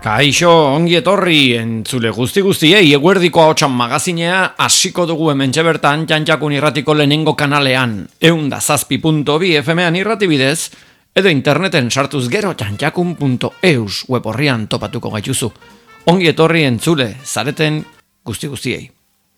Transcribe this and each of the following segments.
Kaixo, ongi etorri, entzule guztiei, eguerdiko ahotsan magazinea hasiko dugu hementxe bertan Jantjakun irratiko lehenengo kanalean, 107.2 FM-an irratibidez, edo interneten sartuz gero jantjakun.eus web horrian topatuko gaituzu. Ongi etorri entzule, zareten guztiei.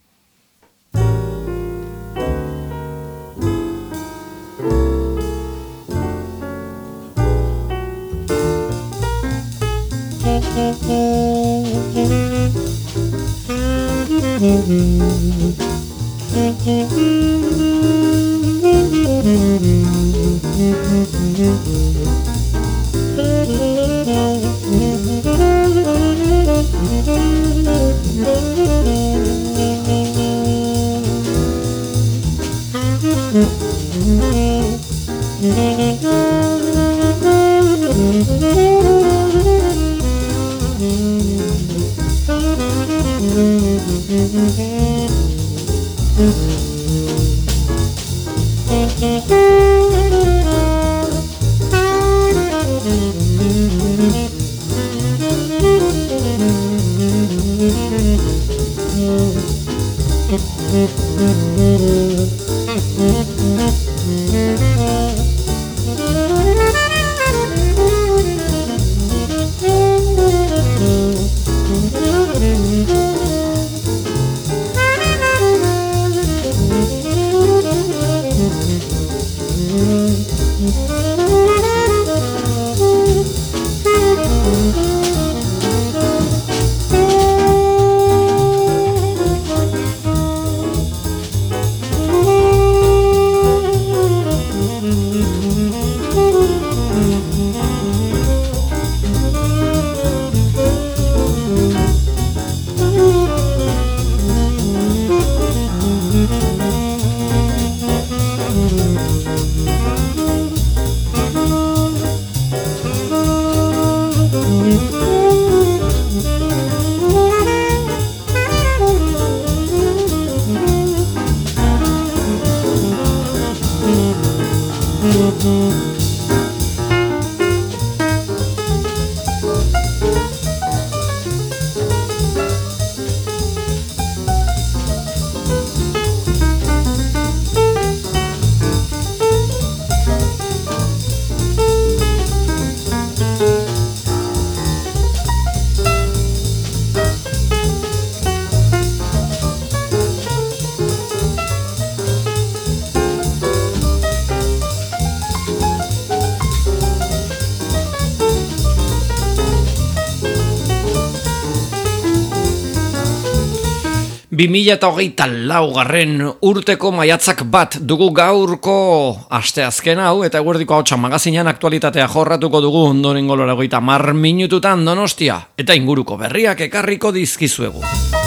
Garren urteko maiatzak bat dugu gaurko asteazken hau, eta eguerdiko ahotsan magazinean aktualitatea jorratuko dugu ondorengo 30 minututan Donostia eta inguruko berriak ekarriko dizkizuegu.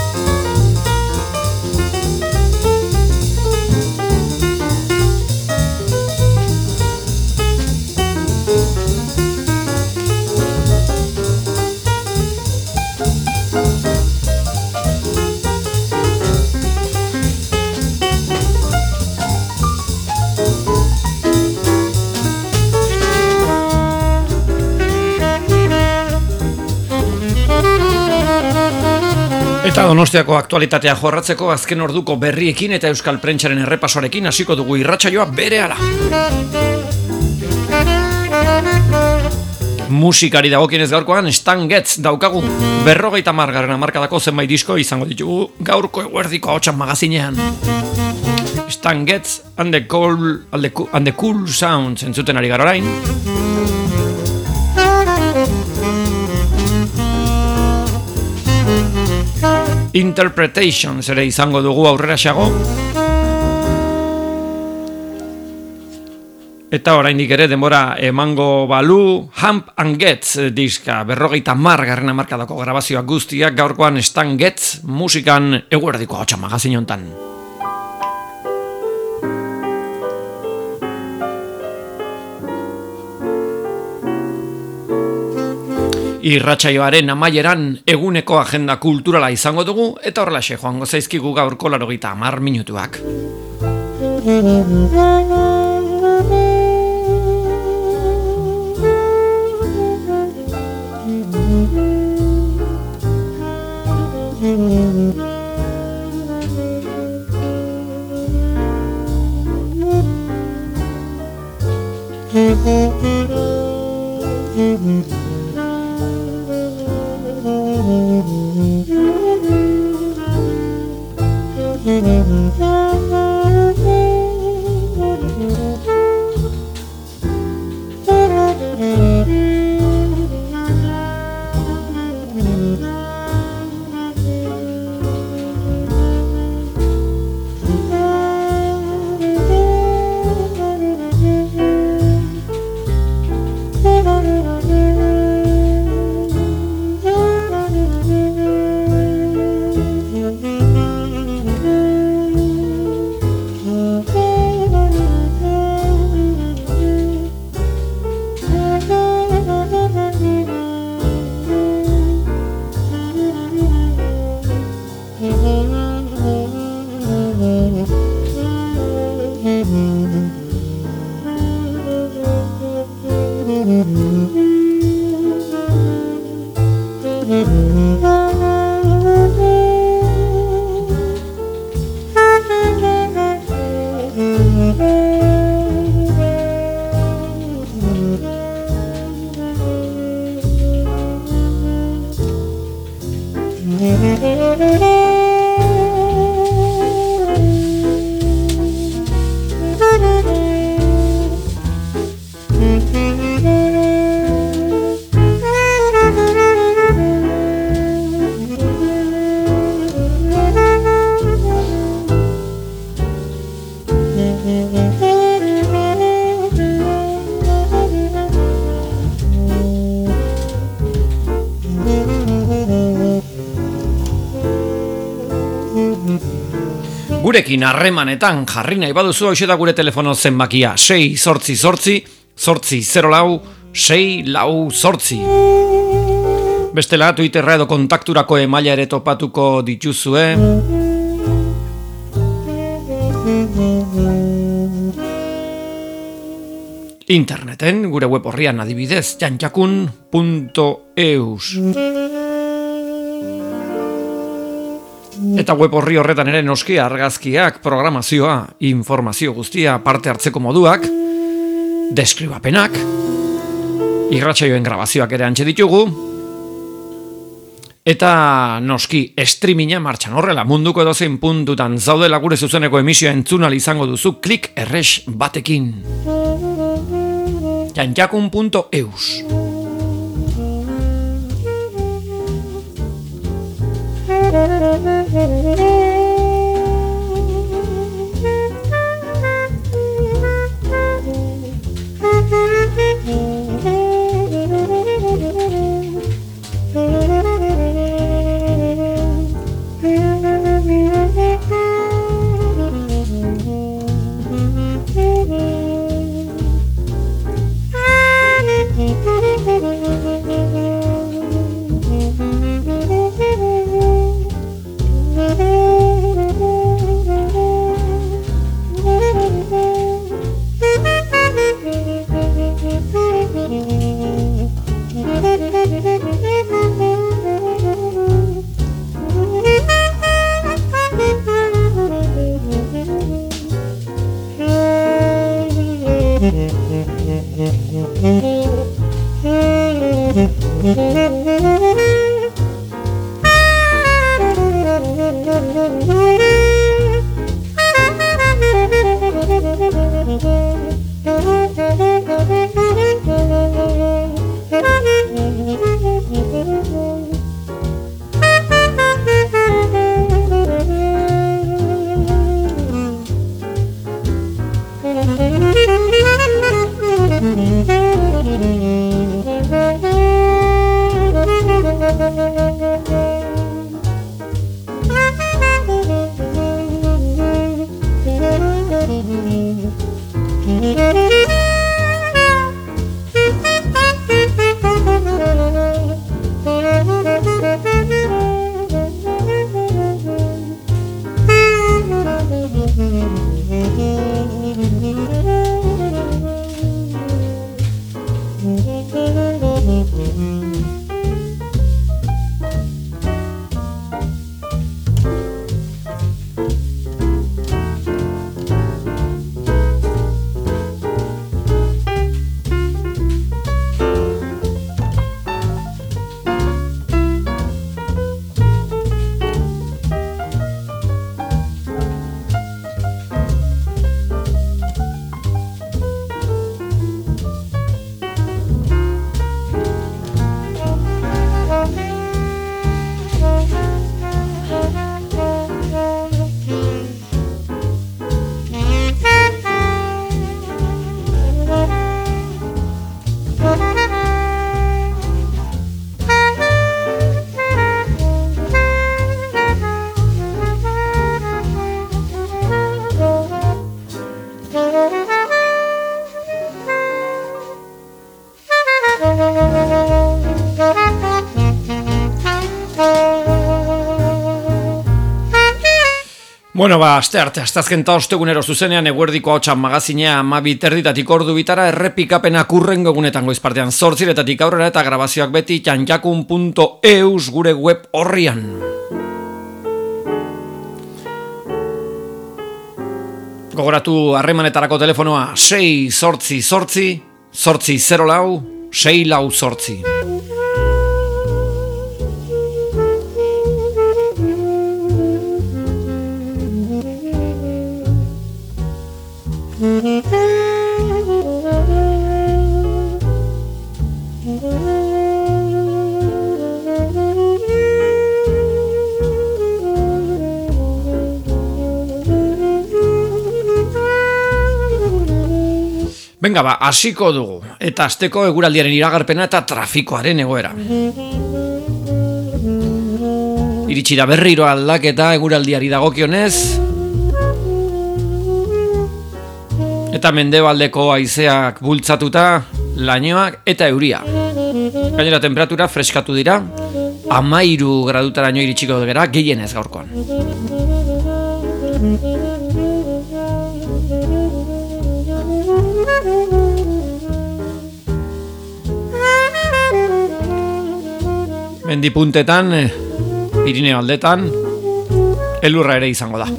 Eta Donostiako aktualitatea jorratzeko azken orduko berriekin eta euskal prentsaren errepasoarekin hasiko dugu irratsaioa berehala. Musikari dagokienez gaurkoan Stan Getz daukagu. 50. hamarkadako zenbait disko izango ditugu gaurko eguerdiko ahotsan magazinean. Stan Getz and the Cool Sounds entzuten ari gara orain. Interpretations ere izango dugu aurreraxeago. Eta oraindik ere denbora emango balu Hump and Getz diska 50. hamarkadako grabazioak guztiak gaurkoan Stan Getz musikan eguerdiko ahotsa magazin hontan. Irratsaioaren amaieran eguneko agenda kulturala izango dugu eta horrelaxe joango zaizkigu gaurko 30 minutuak. Gurekin harremanetan jarri nahi baduzu hoxe da gure telefono zenbakia 688-004-648. Bestela Twitterra edo kontakturako emaila ere topatuko dituzue. Interneten gure web orrian adibidez jantjakun.eus. Eta web orri horretan ere noski argazkiak, programazioa, informazio guztia, parte hartzeko moduak, deskribapenak, irratsaioen grabazioak ere antxe ditugu, eta noski streaminga martxan horrela munduko edozein puntutan zaudela gure zuzeneko emisioa entzunal izango duzu klik erres batekin. Jantjakun.eus. Bueno, asteazken ta ostegunero zuzenean eguerdiko ahotsan magazinea 12:00 ordu bitara errepikapena kurrengo egunetan goizpartean 8:00 aurrera eta grabazioak beti janjakun.eus gure web orrian. Gogoratu harremanetarako telefonoa 688 804 648. Venga hasiko dugu, eta asteko eguraldiaren iragarpena eta trafikoaren egoera. Iritsi da berriro aldaketa eguraldiari dagokionez, eta mendebaldeko haizeak bultzatuta, lainoak eta euria. Gainera temperatura freskatu dira, 13 gradutaraino iritsiko gara gehienez gaurkoan. Mendipuntetan, Pirineo aldetan, elurra ere izango da.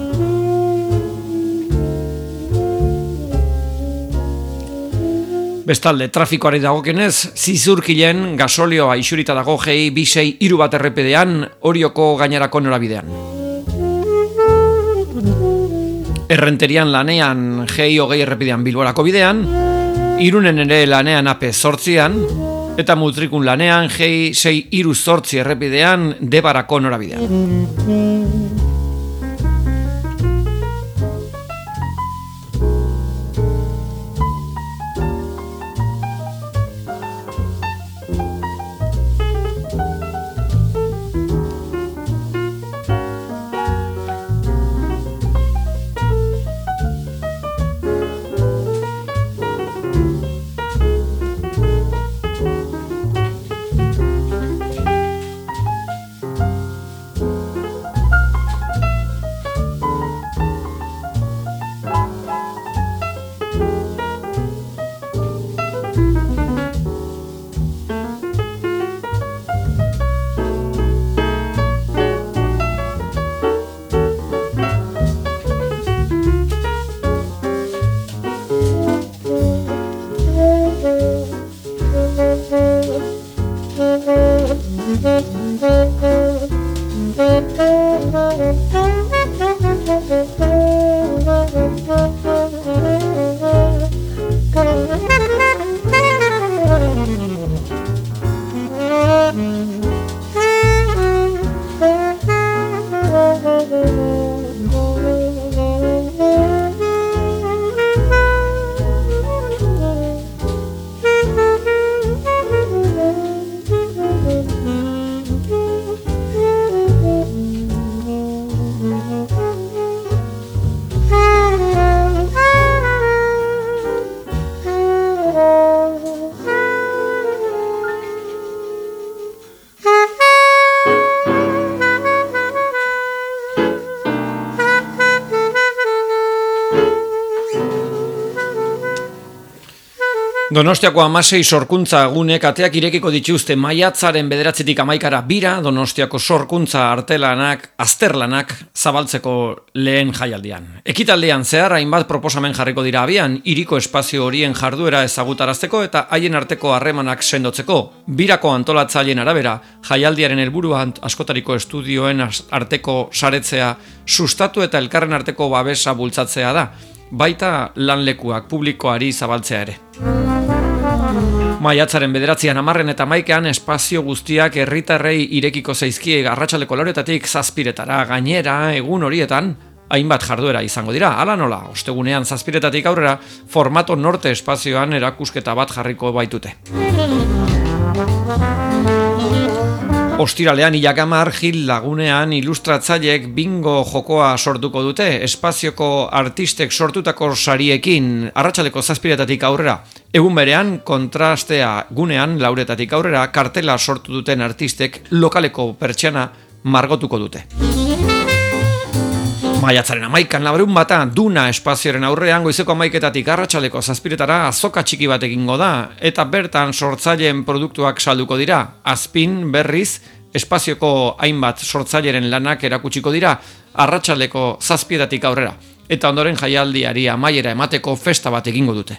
Bestalde, trafikoari dagokionez, Zizurkilen gasolioa isurita dago G26 errepidean, Orioko gainerako norabidean. Errenterian lanean G20 errepidean Bilborako bidean, Irunen ere lanean AP8an, eta Mutrikun lanean G638 errepidean Debarako norabidean. Donostiako 16 sorkuntza gunek ateak irekiko dituzte maiatzaren 9-tik 11 bira Donostiako sorkuntza azterlanak zabaltzeko lehen jaialdian. Ekitaldian zehar hainbat proposamen jarriko dira abian, hiriko espazio horien jarduera ezagutarazteko eta haien arteko harremanak sendotzeko. Birako antolatzaileen arabera, jaialdiaren helburua askotariko estudioen arteko saretzea sustatu eta elkarren arteko babesa bultzatzea da, baita lanlekuak publikoari zabaltzea ere. Maiatzaren 9an 10 eta 11an espazio guztiak herritarrei irekiko zaizkie arratsaldeko 4:00 7:00 gainera egun horietan hainbat jarduera izango dira. Hala nola, ostegunean 7:00 aurrera formato norte espazioan erakusketa bat jarriko baitute. Ostiralean ilakamar Gil Lagunean ilustratzaileek bingo jokoa sortuko dute, espazioko artistek sortutako sariekin arratsaldeko 7:00 aurrera. Egun berean, kontrastea gunean 4:00 aurrera kartela sortu duten artistek lokaleko pertsiana margotuko dute. Maiatzaren 11an Labrun bata Duna espazioaren aurrean goizeko 11:00 arratsaldeko 7:00 azoka txiki bat egingo da eta bertan sortzaileen produktuak salduko dira. Azpin berriz espazioko hainbat sortzaileren lanak erakutsiko dira arratsaldeko 7:00 aurrera eta ondoren jaialdiari amaiera emateko festa bat egingo dute.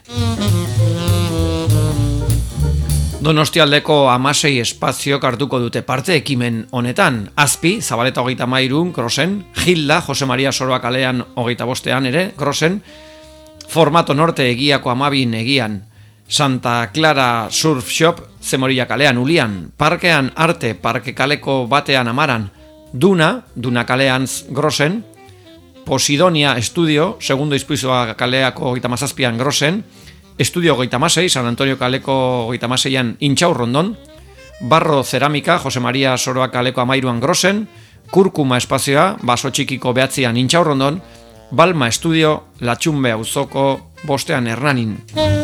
Donostialdeko 16 espaziok hartuko dute parte ekimen honetan. Azpi, Zabaleta 33, Grosen, Gilda, Jose Maria Soroa kalean 25 ere, Grosen, Formato Norte egiako 12 egian, Santa Clara Surf Shop, Zemorilla kalean Ulian, Parkean Arte, Parke kaleko batean Amaran, Duna kalean Grosen, Posidonia Estudio, segundo izpuizua kaleako 37an Grosen, Estudio 36, San Antonio kaleko 36an Intxaurrondon, Barro Cerámica, Jose Maria Soroa kaleko 13an Grosen, Kurkuma espazioa, Baso txikiko 9an Intxaurrondon, Balma Estudio, Latxunbe auzoko 5an Hernanin.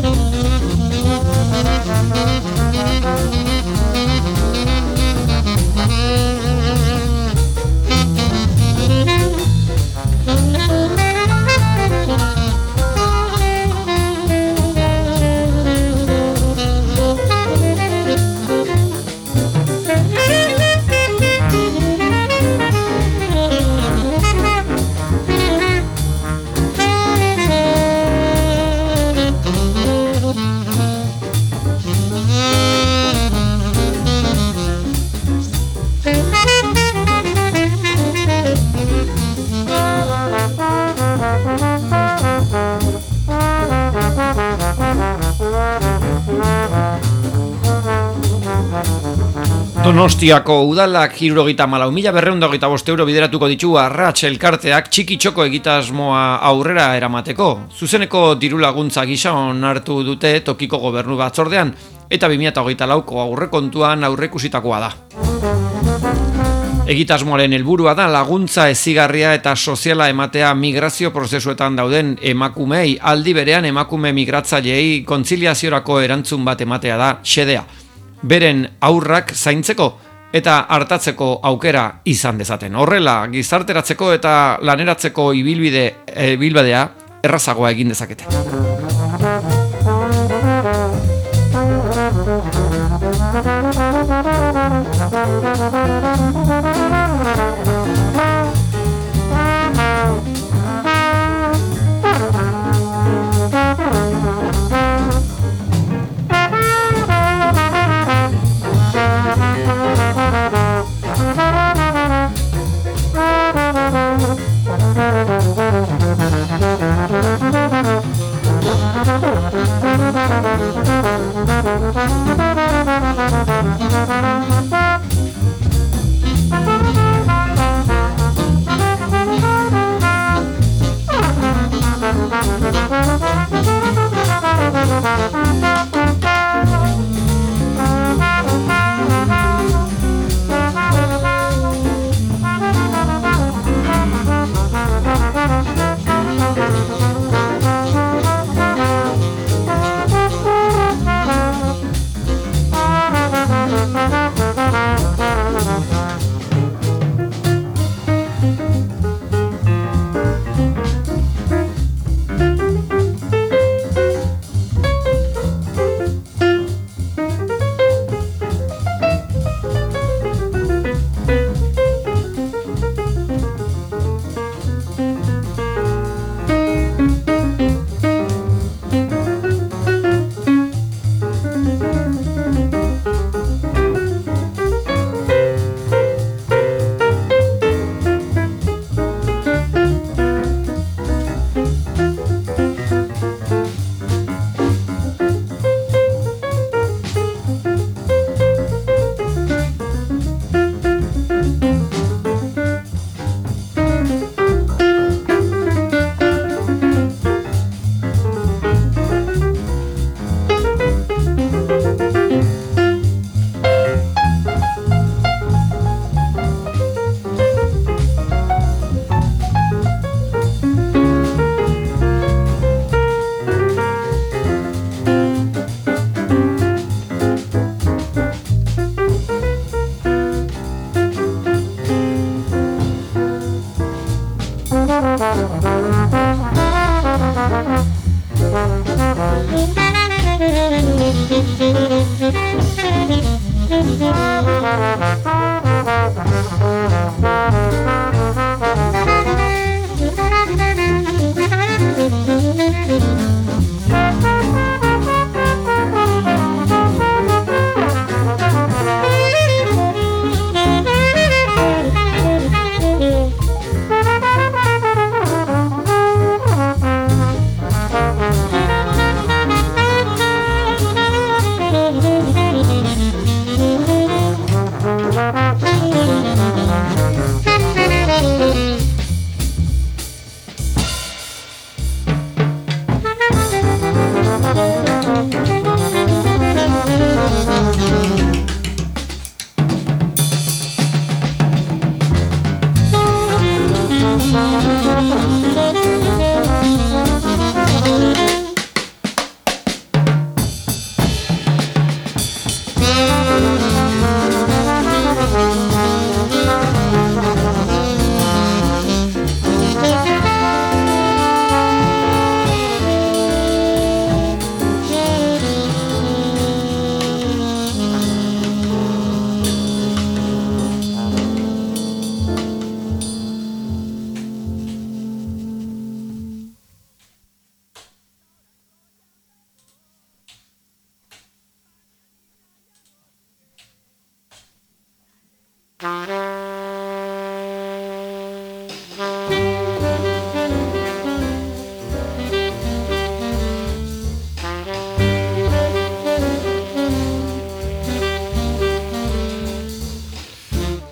Donostiako udalak 74.225 euro bideratuko ditu Arrats elkarteak txiki txoko egitasmoa aurrera eramateko. Zuzeneko diru laguntza gisa onartu dute tokiko gobernu batzordean eta 2024ko aurrekontuan aurreikusitakoa da. Egitasmoaren helburua da laguntza ezigarria eta soziala ematea migrazio prozesuetan dauden emakumei, aldi berean emakume migratzaileei kontziliaziorako erantzun bat ematea da xedea. Beren aurrak zaintzeko eta hartatzeko aukera izan dezaten. Horrela, gizarteratzeko eta laneratzeko ibilbidea errazagoa egin dezakete.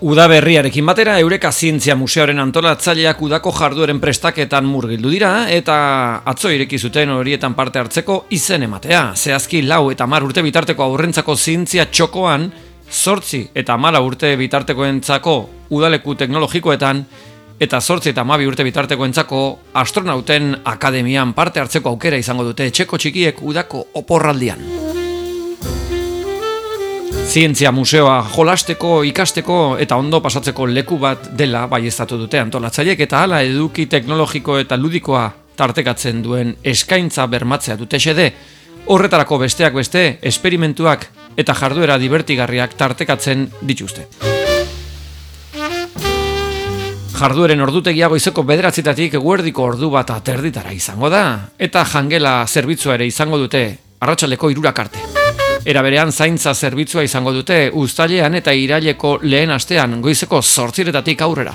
Udaberriarekin batera, Eureka Zientzia Museoaren antolatzaileak udako jardueren prestaketan murgildu dira, eta atzo ireki zuten horietan parte hartzeko izen ematea. Zehazki 4 eta 10 urte bitarteko aurrentzako zientzia txokoan, 8 eta 14 urte bitartekoentzako udaleku teknologikoetan, eta 8 eta 12 urte bitartekoentzako astronauten akademian parte hartzeko aukera izango dute etxeko txikiek udako oporraldian. Zientzia museoa jolasteko, ikasteko eta ondo pasatzeko leku bat dela baieztatu dute antolatzaileek, eta hala eduki teknologiko eta ludikoa tartekatzen duen eskaintza bermatzea dute xede. Horretarako besteak beste, esperimentuak eta jarduera divertigarriak tartekatzen dituzte. Jardueren ordutegia goizeko 9:00 eguerdiko ordu bat aterditara izango da, eta jangela zerbitzua ere izango dute arratsaldeko 3 arte. Era berean zaintza zerbitzua izango dute uztailean eta iraileko lehen astean goizeko 8:00 aurrera.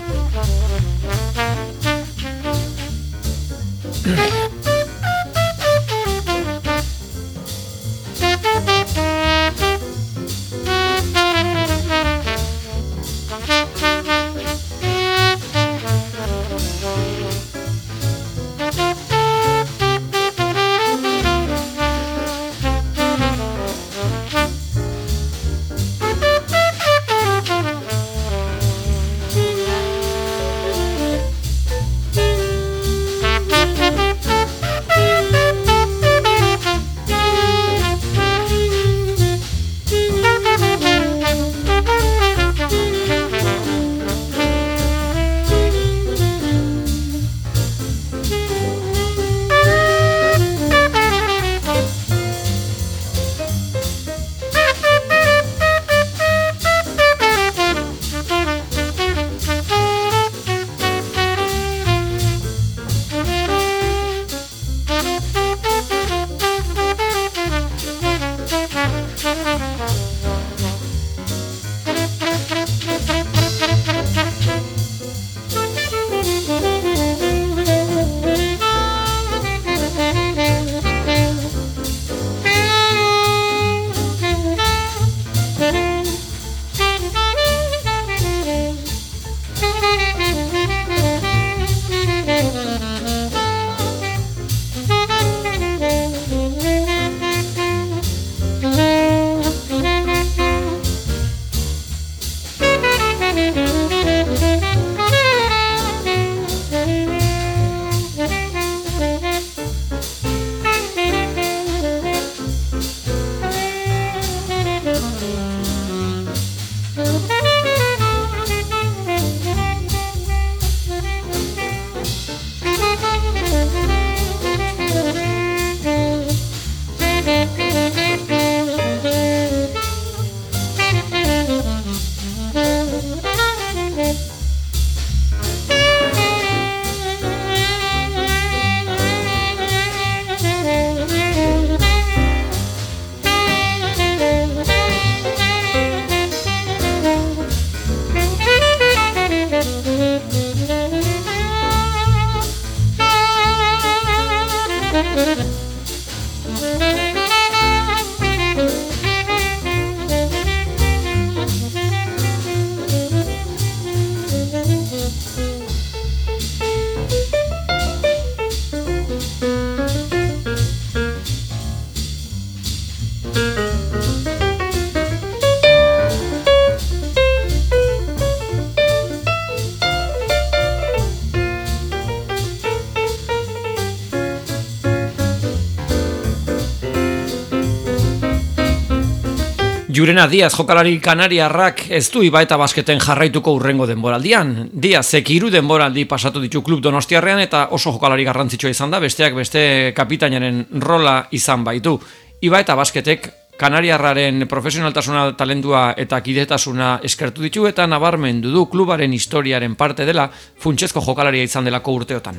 Jurena Diaz jokalari kanariarrak ez du Iba eta Basketen jarraituko urrengo denboraldian. Diazek 3 denboraldi pasatu ditu klub Donostiarrean eta oso jokalari garrantzitsua izan da, besteak beste kapitainaren rola izan baitu. Iba eta Basketek kanariarraren profesionaltasuna, talentua eta kidetasuna eskertu ditu eta nabarmendu du klubaren historiaren parte dela funtsezko jokalaria izan delako urteotan.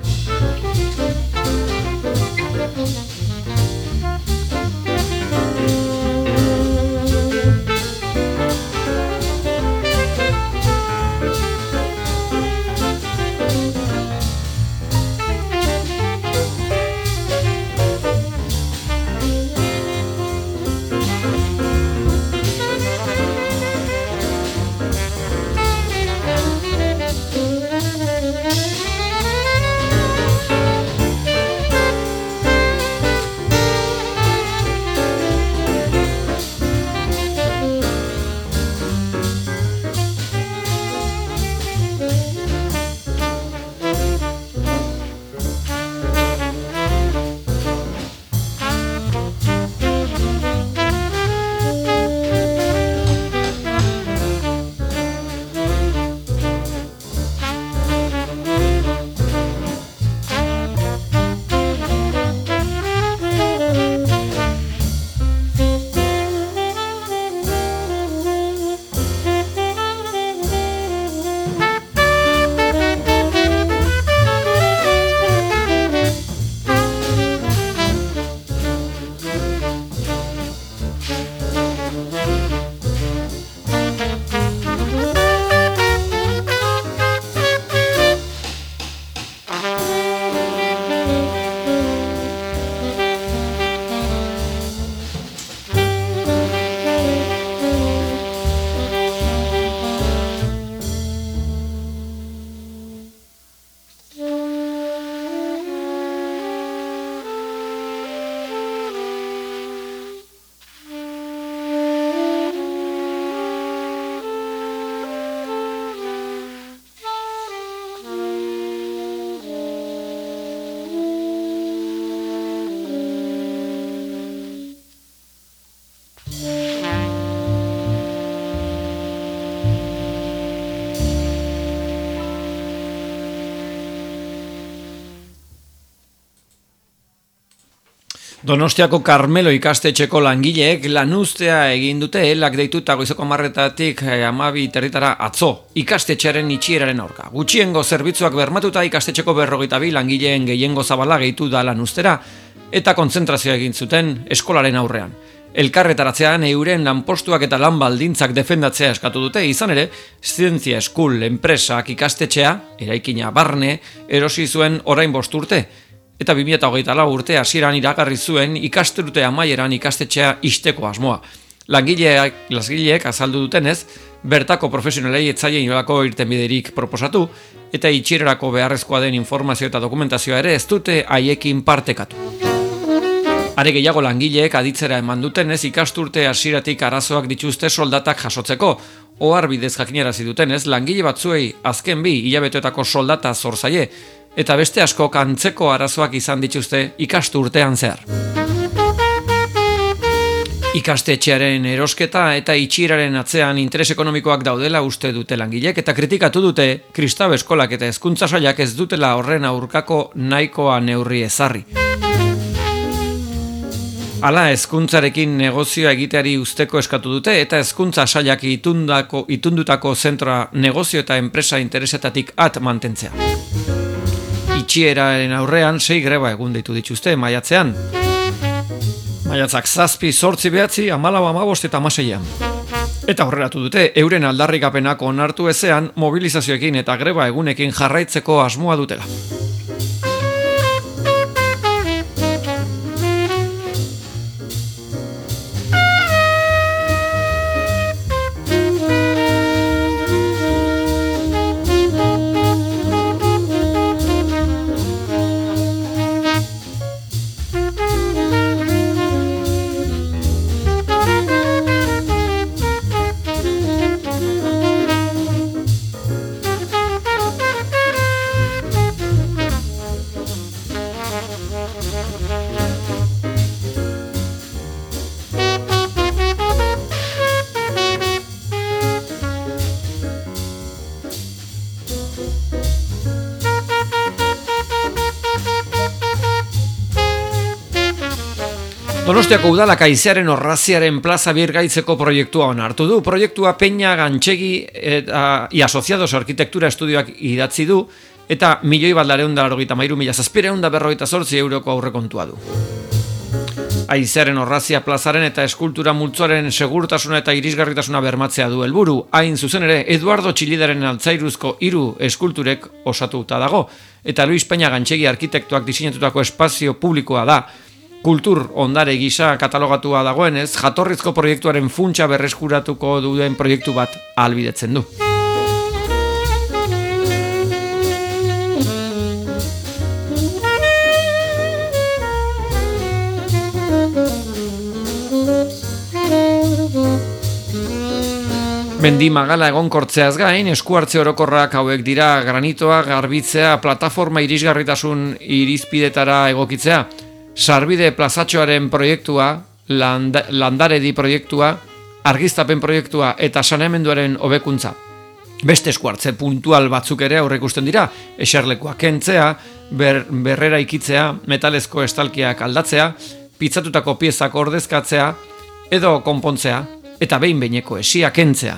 Donostiako Karmelo ikastetxeko langileek lanuztea egin dute elak deituta goizeko 10:00 12:30 atzo ikastetxearen itxieraren aurka. Gutxiengo zerbitzuak bermatuta ikastetxeko 42 langileen gehiengo zabala gehitu da lanuztera eta kontzentrazioa egin zuten eskolaren aurrean. Elkarretaratzean euren lanpostuak eta lan baldintzak defendatzea eskatu dute, izan ere, Zientzia Eskul enpresak ikastetxea, eraikina barne, erosi zuen orain 5 urte. Eta 2024 urte hasieran iragarri zuen ikasturte amaieran ikastetxea ixteko asmoa. Langileek azaldu dutenez, bertako profesionalei etzaien inolako irtenbiderik proposatu, eta itxierarako beharrezkoa den informazio eta dokumentazioa ere ez dute haiekin partekatu. Are gehiago langileek aditzera eman dutenez ikasturte hasieratik arazoak dituzte soldatak jasotzeko. Ohar bidez jakinarazi dutenez, langile batzuei azken 2 hilabeteetako soldata zor zaie, eta beste askok antzeko arazoak izan dituzte ikasturtean zehar. Ikastetxearen erosketa eta itxieraren atzean interes ekonomikoak daudela uste dute langilek eta kritikatu dute Kristau eskolak eta hezkuntza sailak ez dutela horren aurkako nahikoa neurri ezarri. Hala, hezkuntzarekin negozioa egiteari usteko eskatu dute eta hezkuntza sailak itundutako zentroa negozio eta enpresa interesetatik at mantentzea. Itxieraren aurrean 6 greba egun deitu dituzte maiatzean. Maiatzak 7, 8, 9, 14, 15 eta 16. Eta horrelatu dute, euren aldarrikapenak onartu ezean mobilizazioekin eta greba egunekin jarraitzeko asmoa dutela. Donostiako udalak Aizearen Orraziaren plaza birgaitzeko proiektua onartu du. Proiektua Peña Gantxegi y Asociados Arkitektura Estudioak idatzi du eta 1.293.748 euroko aurrekontua du. Aizearen Orrazia plazaren eta eskultura multzoaren segurtasuna eta irisgarritasuna bermatzea du helburu. Hain zuzen ere, Eduardo Txillidaren altzairuzko 3 eskulturek osatuta dago, eta Luis Peña Gantxegi arkitektuak diseinatutako espazio publikoa da. Kultur ondare gisa katalogatua dagoenez, jatorrizko proiektuaren funtsa berreskuratuko duen proiektu bat ahalbidetzen du. Mendi magala egonkortzeaz gain, eskuhartze orokorrak hauek dira granitoa, garbitzea, plataforma irisgarritasun irizpidetara egokitzea, sarbide plazatxoaren proiektua, landaredi proiektua, argiztapen proiektua eta saneamenduaren hobekuntza. Beste eskuhartze puntual batzuk ere aurreikusten dira, eserlekoa kentzea, berrera ikitzea, metalezko estalkiak aldatzea, pitzatutako piezak ordezkatzea edo konpontzea, eta behin-behineko esia kentzea.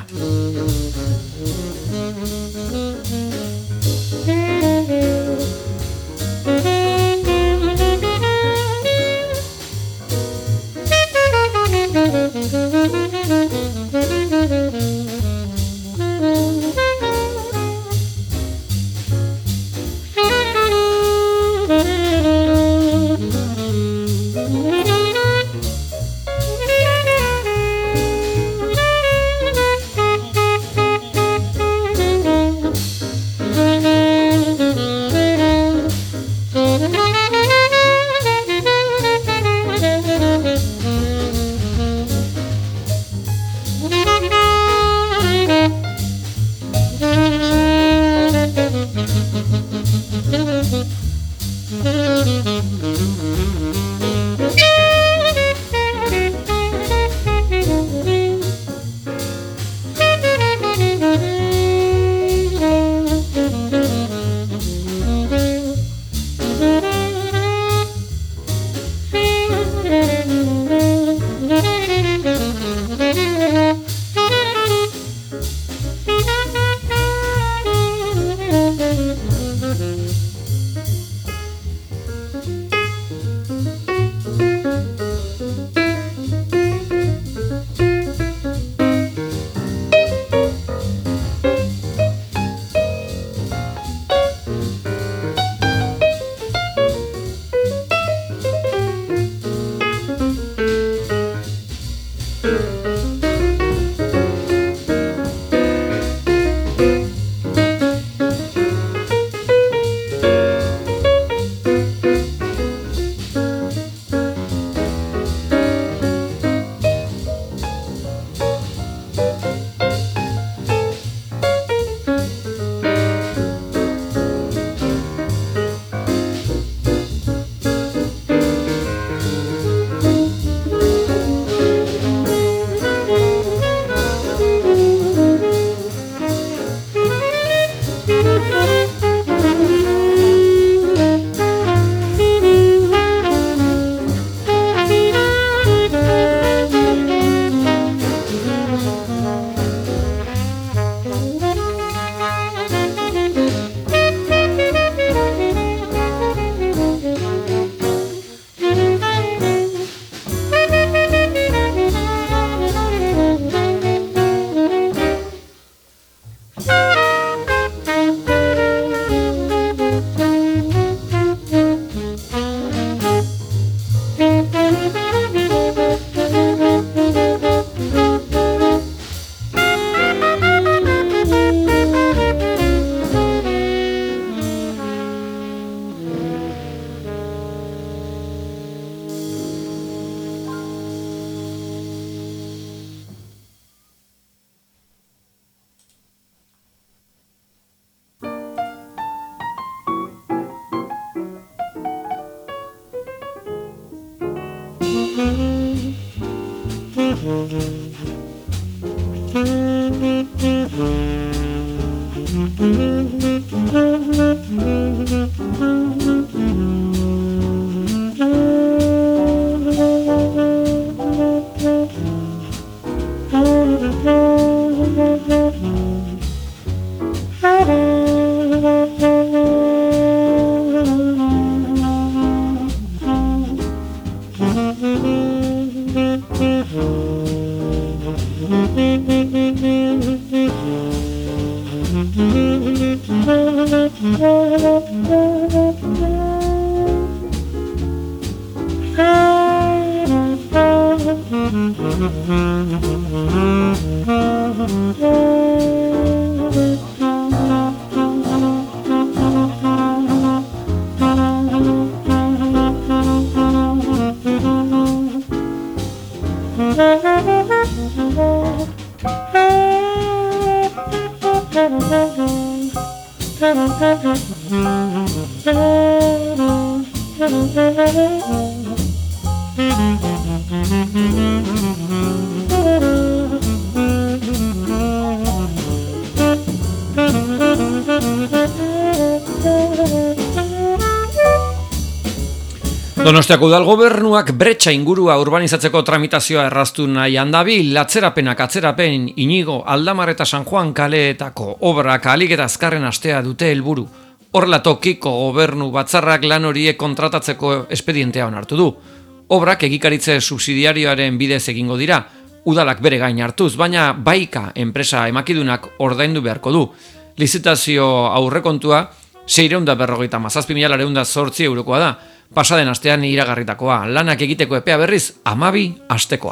Donostiako udal gobernuak bretxa ingurua urbanizatzeko tramitazioa erraztu nahian dabil, atzerapen Inigo, Aldamar eta San Juan kaleetako obrak ahalik eta azkarren astea dute helburu. Horrela tokiko gobernu batzarrak lan horiek kontratatzeko espedientea onartu du. Obrak egikaritze subsidiarioaren bidez egingo dira, udalak bere gain hartuz, baina baika enpresa emakidunak ordaindu beharko du. Lizitazio aurrekontua 647.908 eurokoa da. Pasaden astean iragarritakoa, lanak egiteko epea berriz 12 astekoa.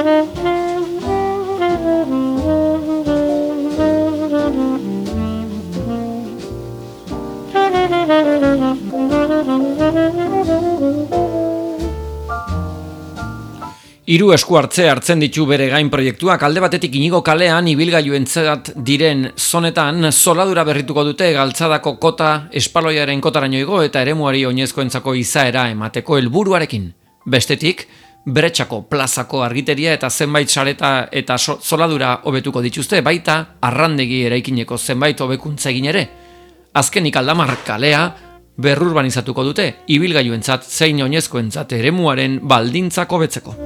Hiru esku hartzen ditu bere gain proiektuak. Alde batetik Inigo kalean ibilgailuentzat diren zonetan zoladura berrituko dute galtzadako kota espaloiaren kotaraino igo eta eremuari oinezkoentzako izaera emateko helburuarekin. Bestetik, Bretxako plazako argiteria eta zenbait sareta eta zoladura hobetuko dituzte, baita arrandegi eraikineko zenbait hobekuntza egin ere. Azkenik Aldamar kalea berrurbanizatuko dute, ibilgailuentzat zein oinezkoentzat eremuaren baldintzak hobetzeko.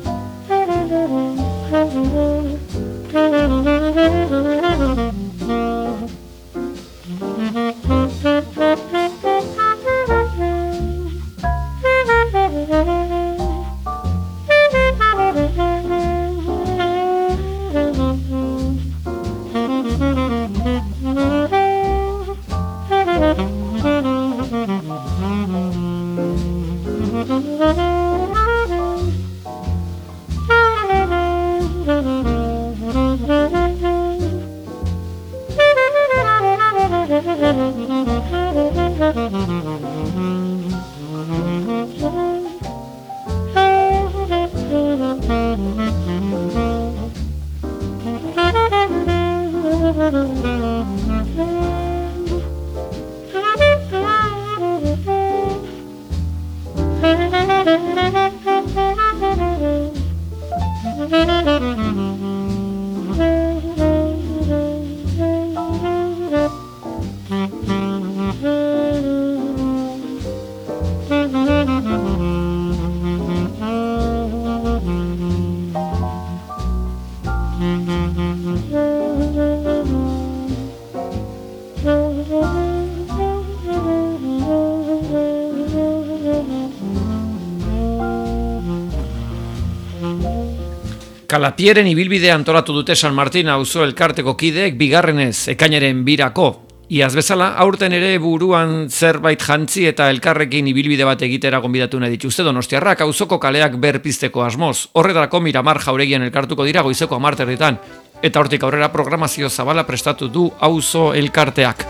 Kalapieren ibilbidea antolatu dute San Martin auzo elkarteko kideek bigarrenez ekainaren 2rako. Iaz bezala, aurten ere buruan zerbait jantzi eta elkarrekin ibilbide bat egitera gonbidatu nahi dituzte donostiarrak auzoko kaleak berpizteko asmoz. Horretarako Miramar Jauregian elkartuko dira goizeko 10:00 eta hortik aurrera programazio zabala prestatu du auzo elkarteak.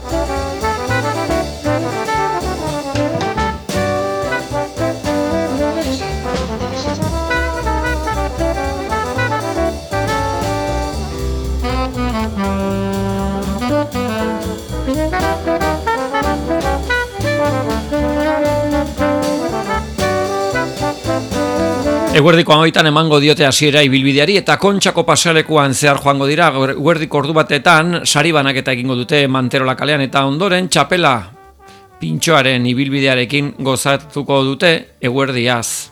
Eguerdiko 11:00 emango diote hasiera ibilbideari eta Kontxako pasealekuan zehar joango dira. Eguerdiko ordu batetan sari banaketa egingo dute Manterola kalean eta ondoren txapela pintxoaren ibilbidearekin gozatuko dute eguerdiaz.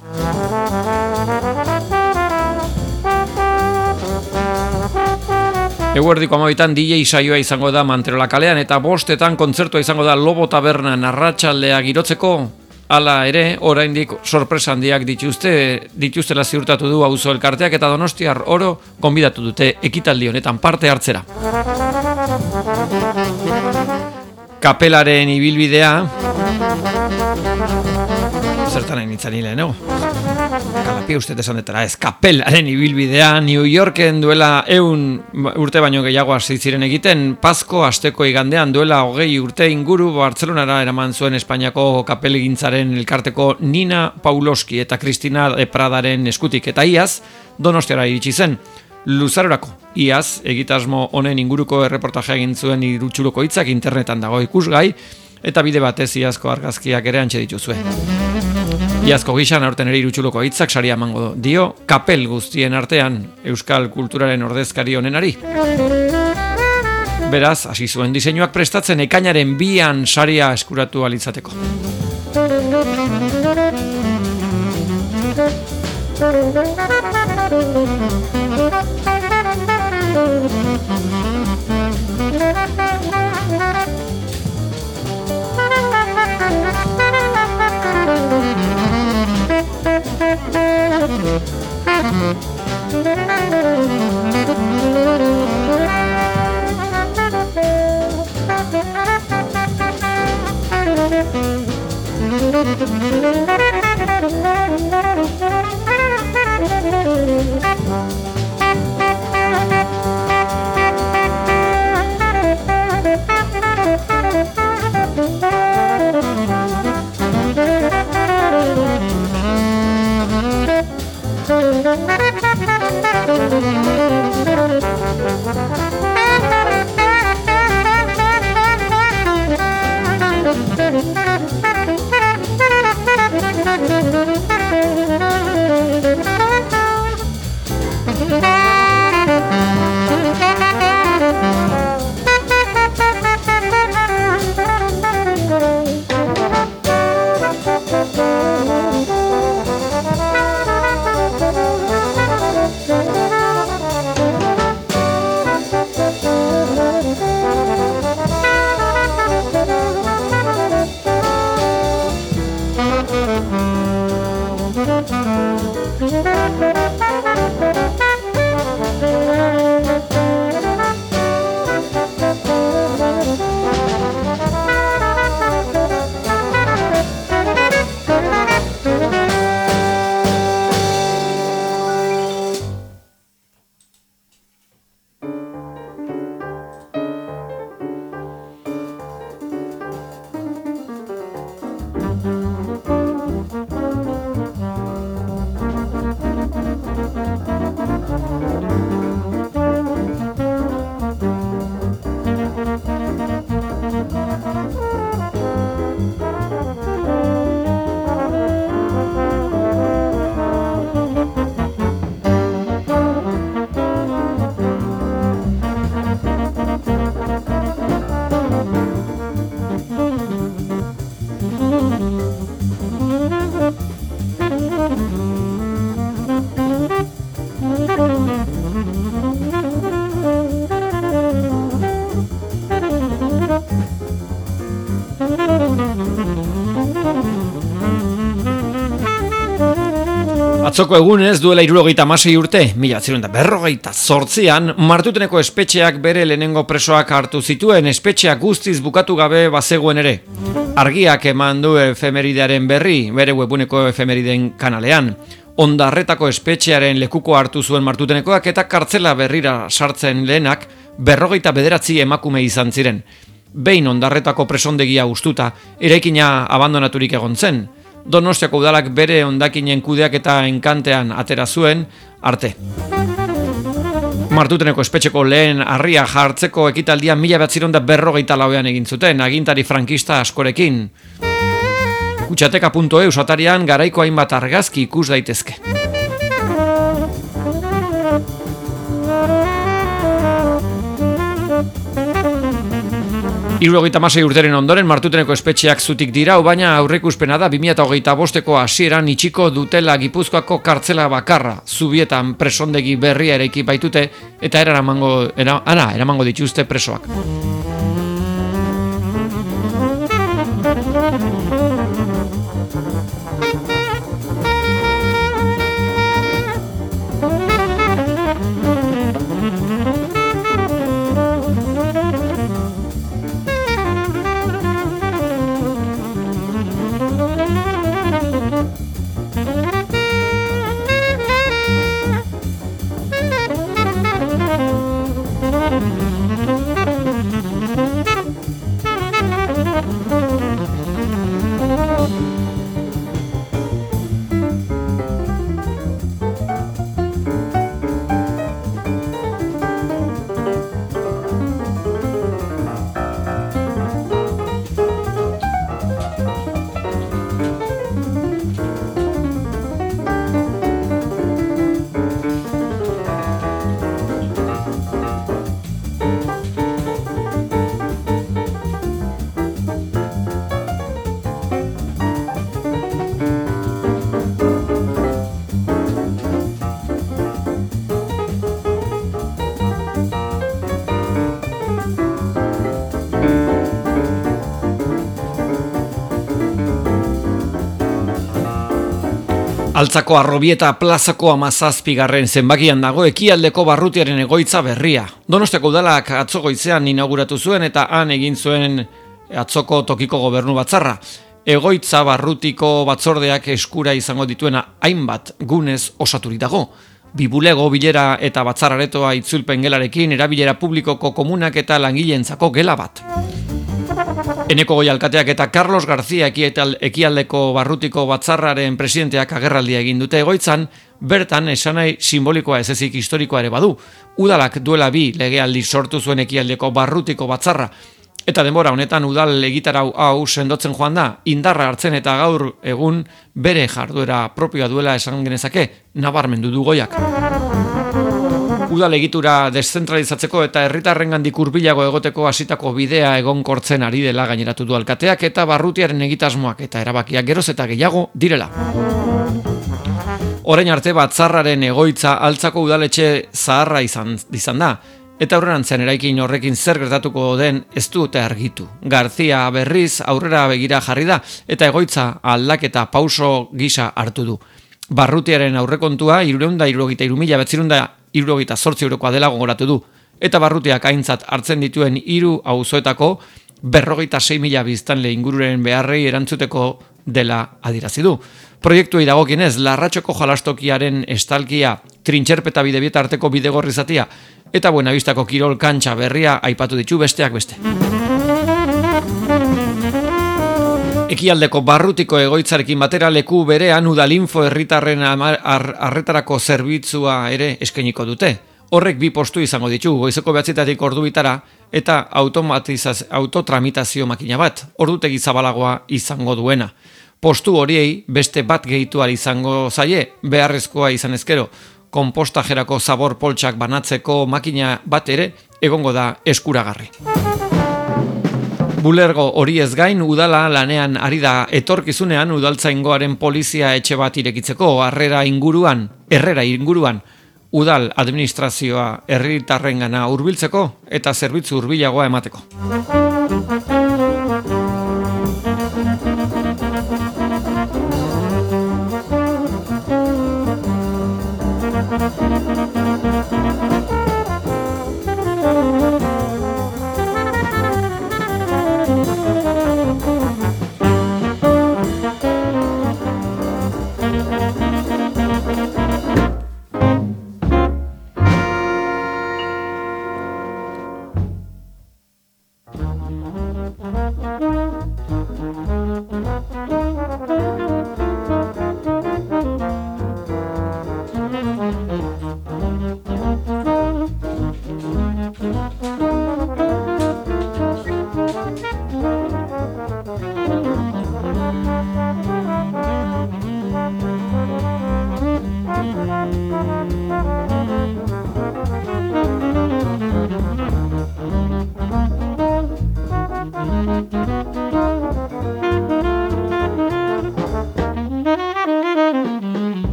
Eguerdiko 12:00 DJ saioa izango da Manterola kalean eta 5:00 kontzertua izango da Lobo Tabernan arratsaldea girotzeko. Hala ere, oraindik sorpresa handiak dituztela ziurtatu du auzo elkarteak eta donostiar oro gonbidatu dute ekitaldi honetan parte hartzera. Kapelaren ibilbidea zertan hain nintzen hile, no? Kalapia uste esan detara, ez Kapelaren ibilbidea New Yorken duela 100 urte baino gehiago hasi ziren egiten, Pazko asteko igandean duela 20 urte inguru Bartzelonara eraman zuen Espainiako kapelegintzaren elkarteko Nina Pauloski eta Cristina de Pradaren eskutik eta iaz Donostiara iritsi zen. Luzarorako, iaz, egitasmo honen inguruko erreportajea egin zuen Irutxuloko hitzak internetan dago ikusgai, eta bide batez iazko argazkiak ere antxe dituzue. Iazko gixan aurten ere Irutxuloko hitzak saria emango dio kapel guztien artean euskal kulturaren ordezkari honenari. Beraz, hasi zuen diseinuak prestatzen ekainaren 2an saria eskuratu alitzateko. Atzoko egunez duela 76 urte, 1948an, Martuteneko espetxeak bere lehenengo presoak hartu zituen, espetxeak guztiz bukatu gabe bazegoen ere. Argiak eman du efemeridearen berri, bere webuneko efemeriden kanalean. Ondarretako espetxearen lekuko hartu zuen Martutenekoak eta kartzela berrira sartzen lehenak 59 emakume izan ziren. Behin Ondarretako presondegia ustuta, eraikina abandonaturik egon zen. Donostiako udalak bere hondakinen kudeak eta enkantean atera zuen arte. Martuteneko espetxeko lehen harria jartzeko ekitaldia 1954ean egin zuten, agintari frankista askorekin. Kutxateka.eus atarian garaiko hainbat argazki ikus daitezke. Hirurogeita hamasei urteren ondoren Martuteneko espetxeak zutik dirau, baina aurreikuspena da 2025ko hasieran itxiko dutela Gipuzkoako kartzela bakarra. Zubietan presondegi berria eraiki baitute eta eramango dituzte presoak. Altzako Arrobieta plazako 17. zenbakian dago ekialdeko barrutiaren egoitza berria. Donostiako udalak atzo goizean inauguratu zuen eta han egin zuen atzoko tokiko gobernu batzarra. Egoitza barrutiko batzordeak eskura izango dituena hainbat gunez osaturik dago. Bibulego, bilera eta batzararetoa itzulpen gelarekin, erabilera publikoko komunak eta langileentzako gela bat. Eneko Goi alkateak eta Carlos García ekialdeko barrutiko batzarraren presidenteak agerraldia egin dute egoitzan, bertan esanai simbolikoa ez ezik historikoa ere badu. Udalak duela 2 legealdi sortu zuen ekialdeko barrutiko batzarra. Eta denbora honetan udal egitarau hau sendotzen joan da, indarra hartzen eta gaur egun bere jarduera propioa duela esan genezake, nabarmendu du Goiak. Udal egitura deszentralizatzeko eta herritarrengandik hurbilago egoteko hasitako bidea egonkortzen ari dela gaineratu du alkateak eta barrutiaren egitasmoak eta erabakiak geroz eta gehiago direla. Orain arte batzarraren egoitza Altzako udaletxe zaharra izan da, eta aurrerantzean eraikin horrekin zer gertatuko den ez dute argitu. García berriz aurrera begira jarri da eta egoitza aldaketa pauso gisa hartu du. Barrutiaren aurrekontua 363.978 eurokoa dela gogoratu du, eta barrutiak aintzat hartzen dituen 3 auzoetako 56.000 biztanle ingururen beharrei erantzuteko dela adierazi du. Proiektuei dagokienez, Larratxoko jalastokiaren estalkia, Trintxerpeta Bidebieta arteko bidegorri zatia, eta Buenavistako kirol kantxa berria aipatu ditu besteak beste. Ekialdeko barrutiko egoitzarekin batera leku berean Udalinfo herritarren arretarako zerbitzua ere eskainiko dute. Horrek 2 postu izango ditu, goizeko 9 ordu bitara eta autotramitazio makina bat, ordutegi zabalagoa izango duena. Postu horiei beste bat gehituar izango zaie, beharrezkoa izan ezkero, konpostajerako zabor poltsak banatzeko makina bat ere egongo da eskuragarri. Bulergo hori ez gain, udala lanean ari da etorkizunean udaltzaingoaren polizia etxe bat irekitzeko, Herrera inguruan, udal administrazioa herritarrengana hurbiltzeko eta zerbitzu hurbilagoa emateko.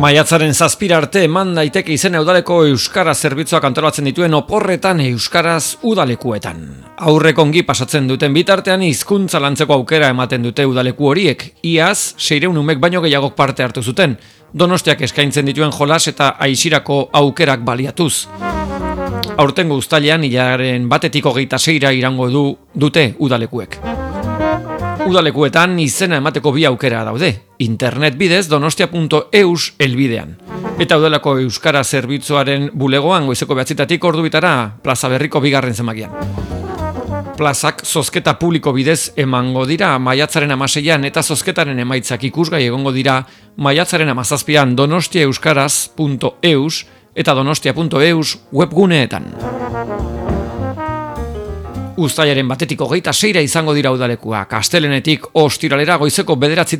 Maiatzaren 7 arte eman daiteke izena udaleko euskara zerbitzuak antolatzen dituen oporretan euskaraz udalekuetan. Aurrek ongi pasatzen duten bitartean hizkuntza lantzeko aukera ematen dute udaleku horiek. Iaz 600 umek baino gehiagok parte hartu zuten. Donostiak eskaintzen dituen jolas eta aisirako aukerak baliatuz. Aurtengo uztailean hilaren 1-26 irango dute udalekuek. Udalekuetan izena emateko bi aukera daude. Internet bidez donostia.eus helbidean. Eta udaleko euskara zerbitzuaren bulegoan goizeko 9:00 ordu bitara plaza berriko 2. zenbakian. Plazak zozketa publiko bidez emango dira maiatzaren 16an eta zozketaren emaitzak ikusgai egongo dira maiatzaren 17an donostiaeuskaraz.eus eta donostia.eus webguneetan. Uztailaren 1-26 izango dira udalekuak. Astelenetik ostiralera goizeko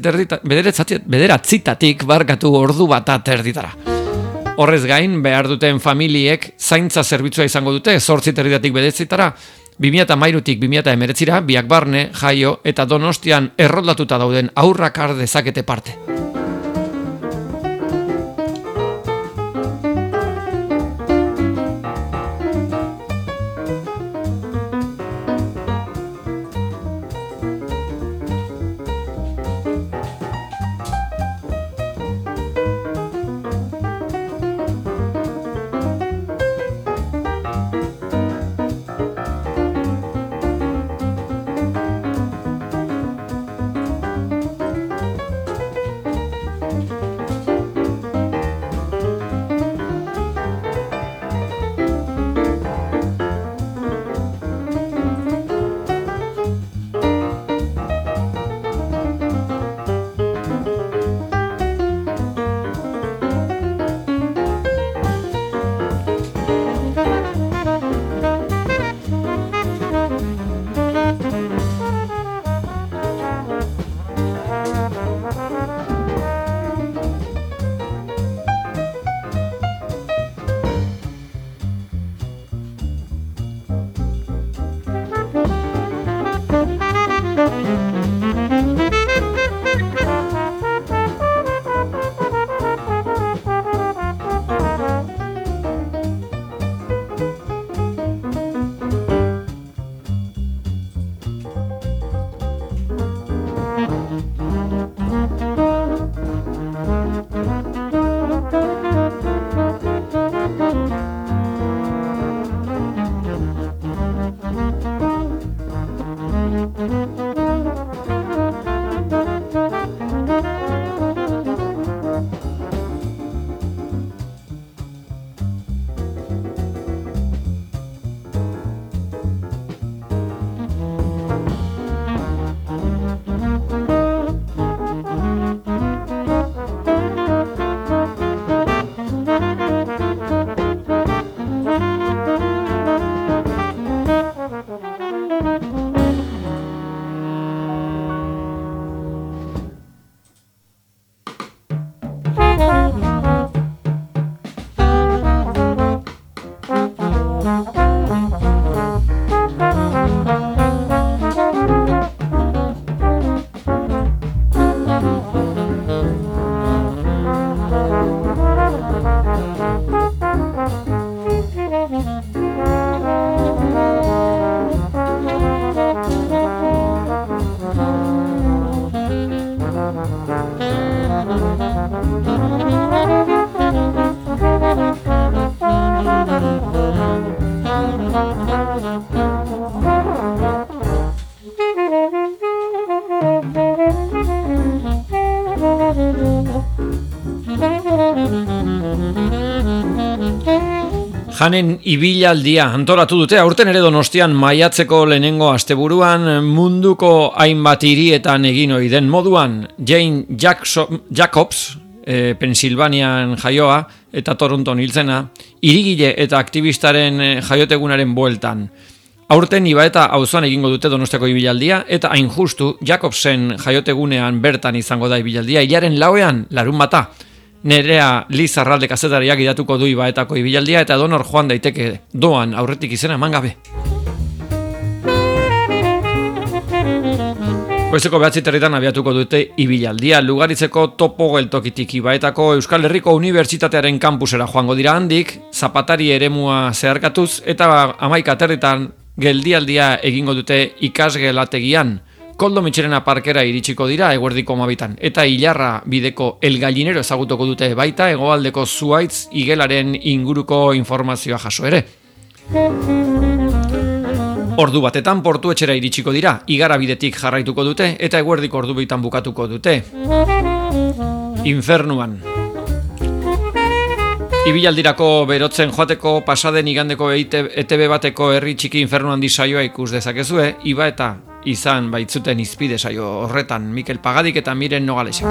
9:00 barkatu ordu 1:30. Horrez gain, behar duten familiek zaintza zerbitzua izango dute 8:30 9:00 2013-tik 2019 biak barne, Jaio eta Donostian erroldatuta dauden haurrak har dezakete parte. Janen ibilaldia antolatu dute aurten ere Donostian maiatzeko lehenengo asteburuan munduko hainbat hirietan egin ohi den moduan. Jane Jacobs, Pensilvanian jaioa eta Toronton hiltzena, hirigile eta aktivistaren jaiotegunaren bueltan. Aurten Ibaeta auzoan egingo dute Donostiako ibilaldia eta hain justu Jacobsen jaiotegunean bertan izango da ibilaldia. Hilaren 4ean, larunbata. Nerea Lizarralde kazetariak idatuko du Ibaetako ibilaldia eta donor joan daiteke doan aurretik izena eman gabe. Goizeko 9:30 abiatuko dute ibilaldia. Lugaritzeko topo geltokitik Ibaetako Euskal Herriko Unibertsitatearen kampusera joango dira handik, zapatari eremua zeharkatuz eta 11:00 geldialdia egingo dute ikasgelategian. Koldo Mitxelena parkera iritsiko dira eguerdiko 12:00 eta Ilarra bideko El Gallinero ezagutuko dute baita hegoaldeko Zuaitz igelaren inguruko informazioa jaso ere. Ordu batetan portu etxera iritsiko dira, igara bidetik jarraituko dute eta eguerdiko ordu bitan bukatuko dute. Infernuan. Ibilaldirako berotzen joateko pasaden igandeko ETB bateko herri txiki Infernuan saioa ikus dezakezue, Iba eta izan baitzuten izpide saio horretan Mikel Pagadik eta Miren Nogalesek.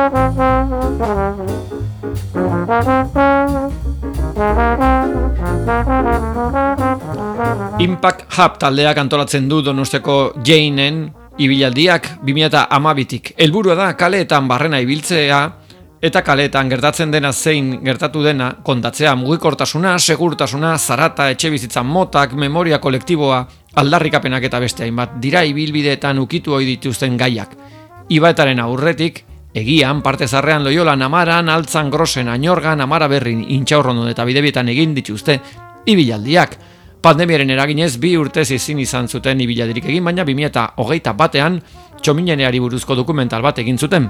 Impact Hub taldeak antolatzen du Donosteko Janeen ibilaldiak 2012tik. Helburua da kaleetan barrena ibiltzea eta kaleetan gertatzen dena zein gertatu dena kontatzea, mugikortasuna, segurtasuna, zarata, etxebizitza motak, memoria kolektiboa, aldarrikapenak eta beste hainbat dira ibilbideetan ukitu ohi dituzten gaiak. Ibaetaren aurretik egian, parte zarrean Loiolan, Amaran, Altzan, Grosen, Añorgan, Amara Berrin, Intxaurrondon eta Bidebietan egin dituzte ibilaldiak. Pandemiaren eraginez 2 urtez ezin izan zuten ibilaldirik egin, baina 2021ean txomineneari buruzko dokumental bat egin zuten.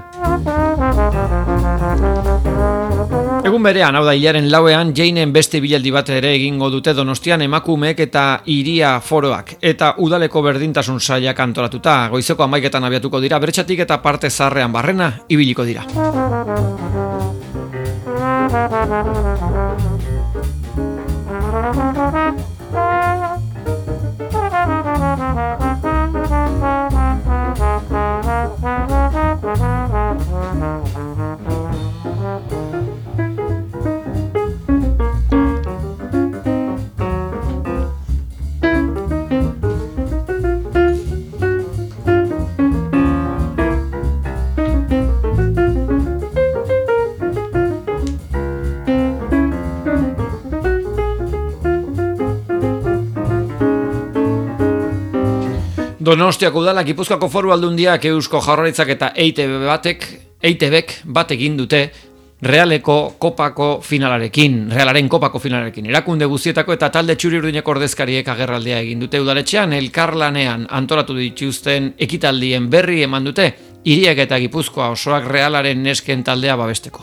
Egun berean, hau da hilaren 4ean, Janeen beste ibilaldi bat ere egingo dute Donostian emakumeek eta hiria foroak. Eta udaleko berdintasun sailak antolatuta, goizeko 11:00 abiatuko dira, Bertxatik eta parte zarrean barrena ibiliko dira. Donostiako udalak, Gipuzkoako Foru Aldundiak, Eusko Jaurlaritzak eta EITBek bat egin dute Realaren kopako finalarekin. Erakunde guztietako eta talde txuri-urdineko ordezkariek agerraldia egin dute udaletxean, elkarlanean antolatu dituzten ekitaldien berri eman dute, hiriak eta Gipuzkoa osoak Realaren nesken taldea babesteko.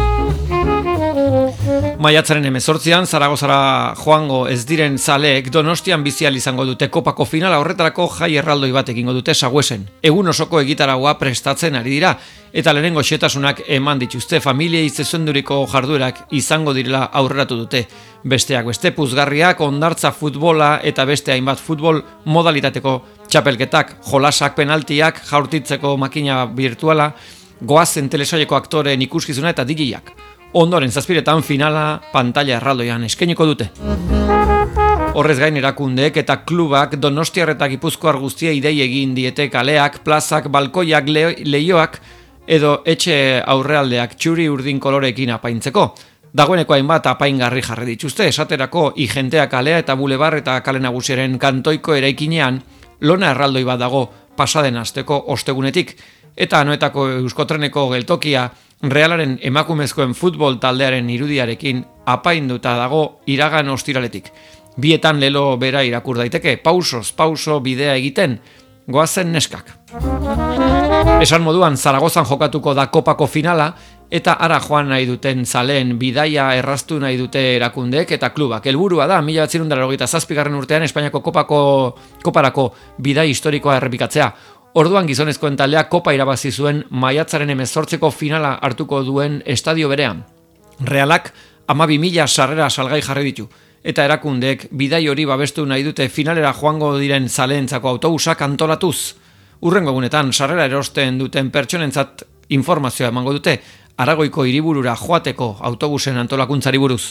Maiatzaren 18an, Zaragozara joango ez diren zaleek Donostian bizial izango dute kopako finala, horretarako jai erraldoi bat egingo dute Saguesen. Egun osoko egitaragua prestatzen ari dira, eta lehenengo xetasunak eman dituzte familiei zezenduriko jarduerak izango direla aurreratu dute. Besteak beste puzgarriak, ondartza futbola eta beste hainbat futbol modalitateko txapelketak, jolasak, penaltiak, jaurtitzeko makina virtuala, goazen telesaileko aktoreen ikuskizuna eta DJak. Ondoren 7:00 finala pantalla erraldoian eskainiko dute. Horrez gain erakundeek eta klubak Donostiar eta Gipuzkoar guztia idei egin diete kaleak, plazak, balkoiak, leioak edo etxe aurrealdeak txuri urdin koloreekin apaintzeko. Dagoeneko hainbat apaingarri jarri dituzte, esaterako Igentea kalea eta Bulebar eta kale nagusiaren kantoiko eraikinean lona erraldoi bat dago pasaden asteko ostegunetik, eta Anoetako Euskotreneko geltokia Realaren emakumezkoen futbol taldearen irudiarekin apainduta dago iragan ostiraletik. Bietan lelo bera irakur daiteke, pausoz pauso bidea egiten, goazen neskak. Esan moduan, Zaragozan jokatuko da kopako finala, eta ara joan nahi duten zaleen bidaia erraztu nahi dute erakundeek eta klubak. Helburua da, 1987 urtean Espainiako koparako bidai historikoa errepikatzea. Orduan gizonezkoen taldea kopa irabazi zuen maiatzaren 18ko finala hartuko duen estadio berean. Realak 12.000 sarrera salgai jarri ditu, eta erakundeek bidai hori babestu nahi dute finalera joango diren zaleentzako autobusak antolatuz. Hurrengo egunetan sarrera erosten duten pertsonentzat informazioa emango dute Aragoiko hiriburura joateko autobusen antolakuntzari buruz.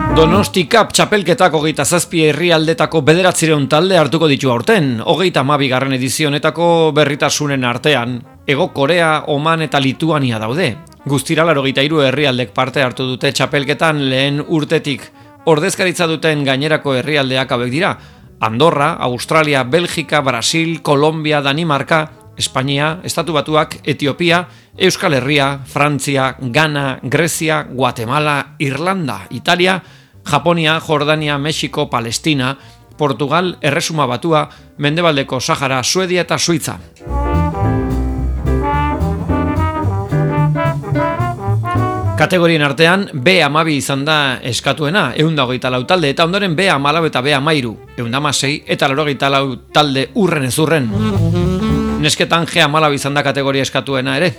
Donosti Cup txapelketak 27 herrialdetako 9 talde hartuko ditu aurten. 32. edizio honetako berritasunen artean, Hego Korea, Oman eta Lituania daude. Guztira 83 herrialdek parte hartu dute txapelketan lehen urtetik. Ordezkaritza duten gainerako herrialdeak hauek dira: Andorra, Australia, Belgika, Brasil, Kolombia, Danimarka, Espainia, Estatu Batuak, Etiopia, Euskal Herria, Frantzia, Ghana, Grezia, Guatemala, Irlanda, Italia, Japonia, Jordania, Mexiko, Palestina, Portugal, Erresuma Batua, Mendebaldeko Sahara, Suedia eta Suitza. Kategorien artean B12 izan da eskatuena, 124 talde, eta ondoren B14 eta B13, 116 eta 84 talde urren ez urren. Nesketan G14 izan da kategoria eskatuena ere,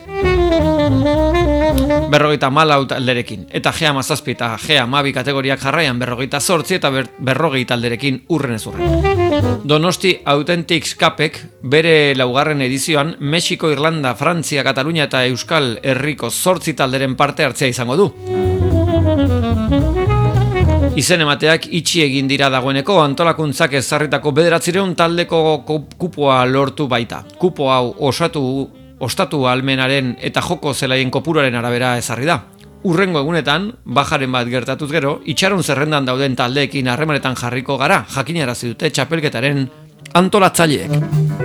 54 talderekin, eta G17 eta G12 kategoriak jarraian 48 eta 40 talderekin urren ez urren. Donosti Authentics Cupek bere laugarren edizioan Mexiko, Irlanda, Frantzia, Katalunia eta Euskal Herriko 8 talderen parte hartzea izango du. Izen emateak itxi egin dira dagoeneko, antolakuntzak ezarritako 900 taldeko kupoa lortu baita. Kupo hau ostatu almenaren eta joko zelaien kopuruaren arabera ezarri da. Urrengo egunetan, bajaren bat gertatuz gero, itxaron zerrendan dauden taldeekin harremanetan jarriko gara, jakinarazi dute txapelketaren antolatzaileek.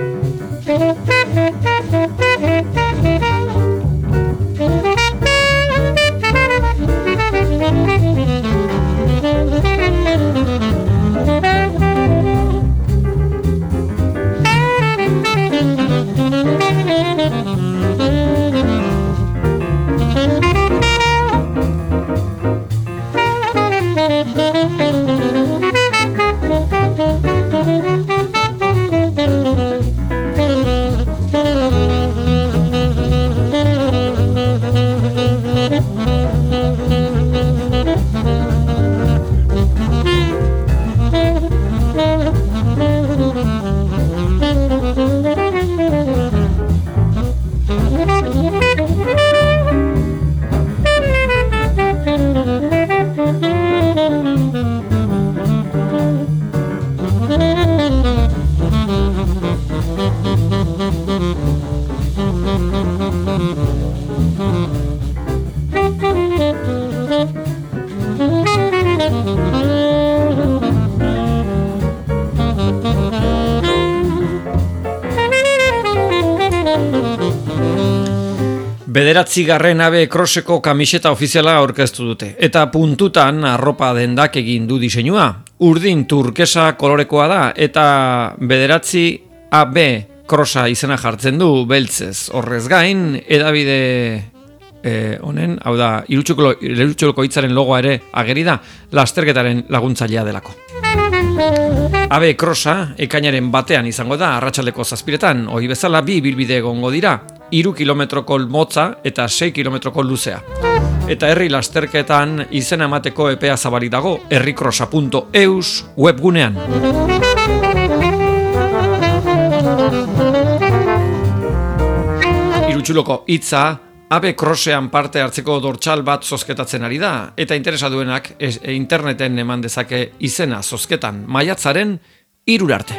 Bederatzigarren AB Crosseko kamiseta ofiziala aurkeztu dute, eta puntutan arropa dendak egin du diseinua. Urdin turkesa kolorekoa da, eta bederatzi AB Crossa izena jartzen du beltzez. Horrez gain, edabide honen, hau da, irutxoloko hitzaren logoa ere ageri da, lasterketaren laguntzailea delako. AB Crossa ekainaren batean izango da, arratsaldeko 7:00, ohi bezala 2 ibilbide egongo dira, 3 kilometroko motza eta 6 kilometroko luzea. Eta herri lasterketan izena emateko epea zabalik dago, herricrossa.eus webgunean. Irutxuloko hitza AB Crossean parte hartzeko dortsal bat zozketatzen ari da, eta interesa duenak interneten eman dezake izena zozketan maiatzaren 3 arte.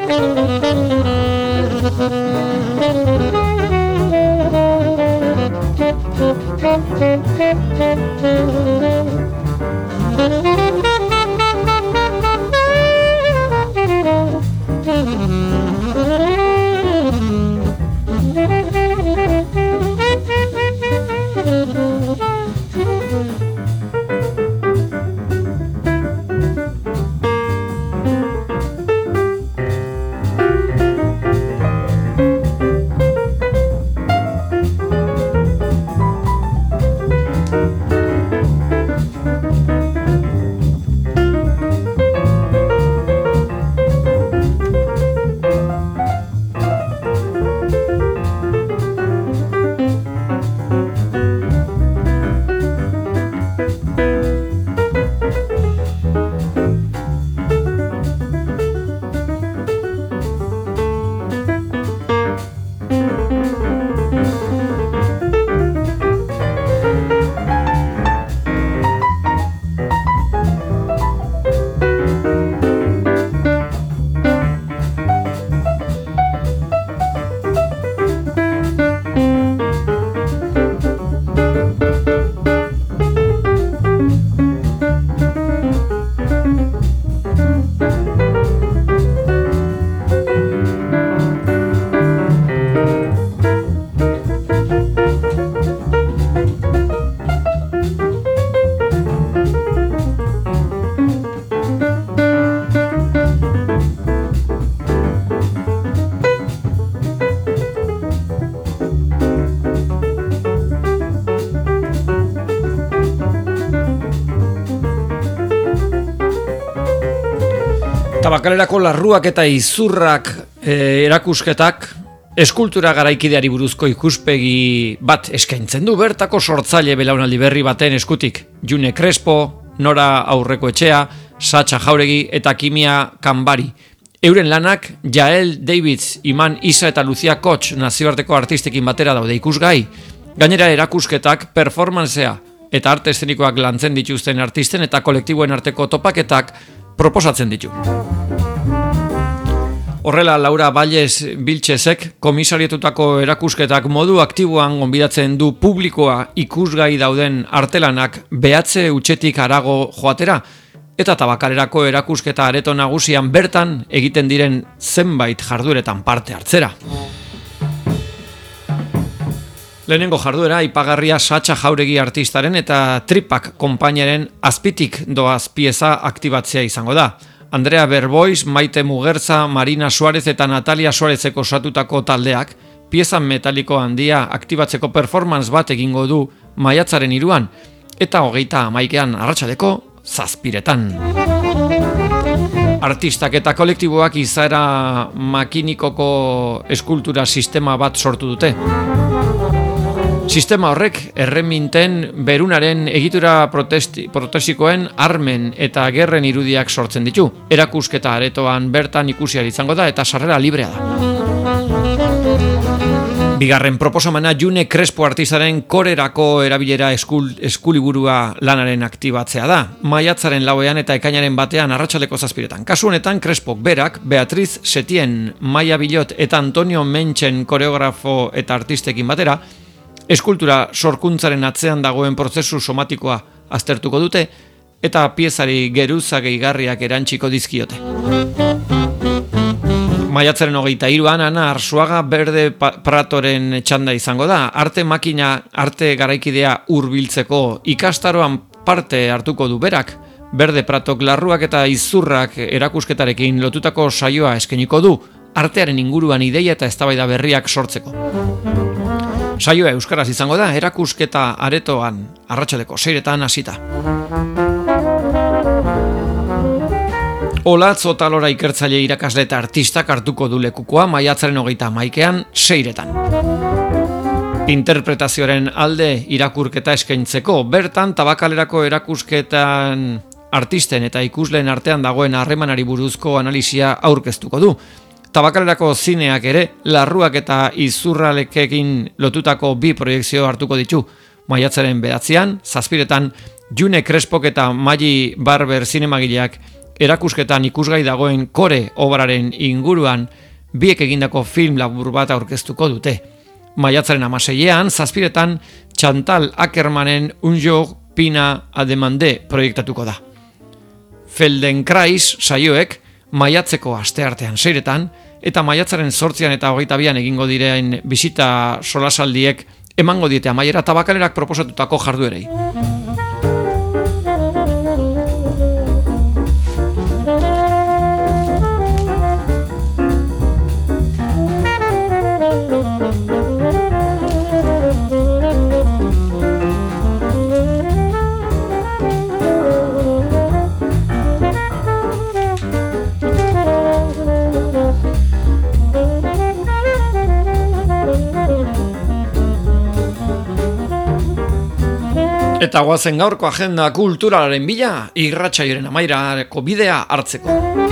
Tabakalerako larruak eta izurrak erakusketak eskultura garaikideari buruzko ikuspegi bat eskaintzen du bertako sortzaile belaunaldi berri baten eskutik. June Crespo, Nora Aurrekoetxea, Satxa Jauregi eta Kimia Kanbari. Euren lanak Jael Davids, Iman Isa eta Lucia Koch nazioarteko artistekin batera daude ikusgai. Gainera erakusketak performancea eta arte eszenikoak lantzen dituzten artisten eta kolektiboen arteko topaketak proposatzen ditu. Horrela, Laura Valles Vilchesek komisarietutako erakusketak modu aktiboan gonbidatzen du publikoa ikusgai dauden artelanak behatze hutsetik harago joatera, eta Tabakalerako erakusketa areto nagusian bertan egiten diren zenbait jardueretan parte hartzera. Lehenengo jarduera ipagarria Satxa Jauregi artistaren eta Tripak konpainiaren azpitik doaz pieza aktibatzea izango da. Andrea Berbois, Maite Mugerza, Marina Suarez eta Natalia Suarezeko osatutako taldeak pieza metaliko handia aktibatzeko performance bat egingo du maiatzaren 3 eta 31 arratsaldeko 7:00. Artistak eta kolektiboak izaera makinikoko eskultura sistema bat sortu dute. Sistema horrek erreminten berunaren egitura protesikoen armen eta gerren irudiak sortzen ditu. Erakusketa aretoan bertan ikusial izango da eta sarrera librea da. Bigarren proposamena June Crespo artistaren korerako erabilera eskuliburua lanaren aktibatzea da. Maiatzaren 4 eta ekainaren 1 arratsaldeko 7:00. Kasu honetan Crespok berak, Beatriz Setien, Maia Bilot eta Antonio Menchen koreografo eta artistekin batera, eskultura sorkuntzaren atzean dagoen prozesu somatikoa aztertuko dute eta piezari geruza gehigarriak erantsiko dizkiote. Maiatzaren 23 Ana Arzuaga Berde Pratoren txanda izango da. Arte makina, arte garaikidea hurbiltzeko ikastaroan parte hartuko du berak. Berde Pratok larruak eta izurrak erakusketarekin lotutako saioa eskainiko du, artearen inguruan ideia eta eztabaida berriak sortzeko. Saioa euskaraz izango da, erakusketa aretoan arratsaldeko 6:00 hasita. Olatz Otalora ikertzaile irakasle eta artistak hartuko du lekukoa maiatzaren 31 6:00. Interpretazioaren alde irakurketa eskaintzeko bertan Tabakalerako erakusketan artisten eta ikusleen artean dagoen harremanari buruzko analisia aurkeztuko du. Tabakalerako zineak ere larruak eta izurralekekin lotutako 2 proiekzio hartuko ditu. Maiatzaren 9 7:00 June Crespok eta Maggi Barber zinemagileak erakusketan ikusgai dagoen kore obraren inguruan biek egindako film labur bat aurkeztuko dute. Maiatzaren 16 7:00 Chantal Ackermanen Un jour pina a demander proiektatuko da. Feldenkrais saioek maiatzeko asteartean 6:00 eta maiatzaren 8 eta 22 egingo diren bisita solasaldiek emango diete amaiera Tabakalerak proposatutako jarduerei. Eta guazen gaurko agenda kulturalaren bila, irratsaioaren amaierako bidea hartzeko.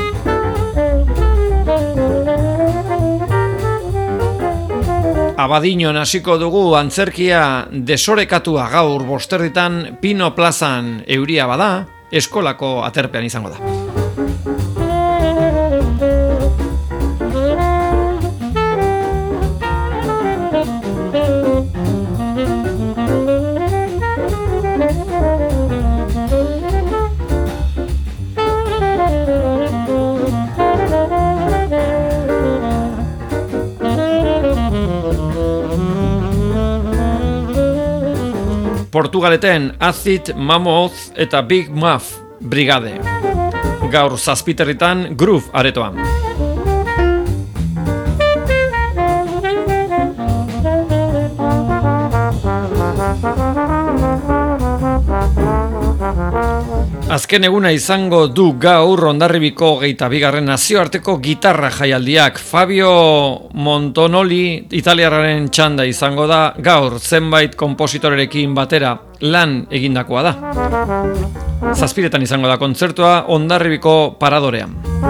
Abadiñon hasiko dugu antzerkia desorekatua gaur 5:00 Pino Plazan euria bada, eskolako aterpean izango da. Portugaleten Acid Mammoth eta Big Muff Brigade. Gaur 7:00 Groove aretoan. Azken eguna izango du gaur Hondarribiko 22. nazioarteko gitarra jaialdiak. Fabio Montonoli italiarraren txanda izango da gaur zenbait konpositorerekin batera lan egindakoa da. 7:00 izango da kontzertua Hondarribiko Paradorean.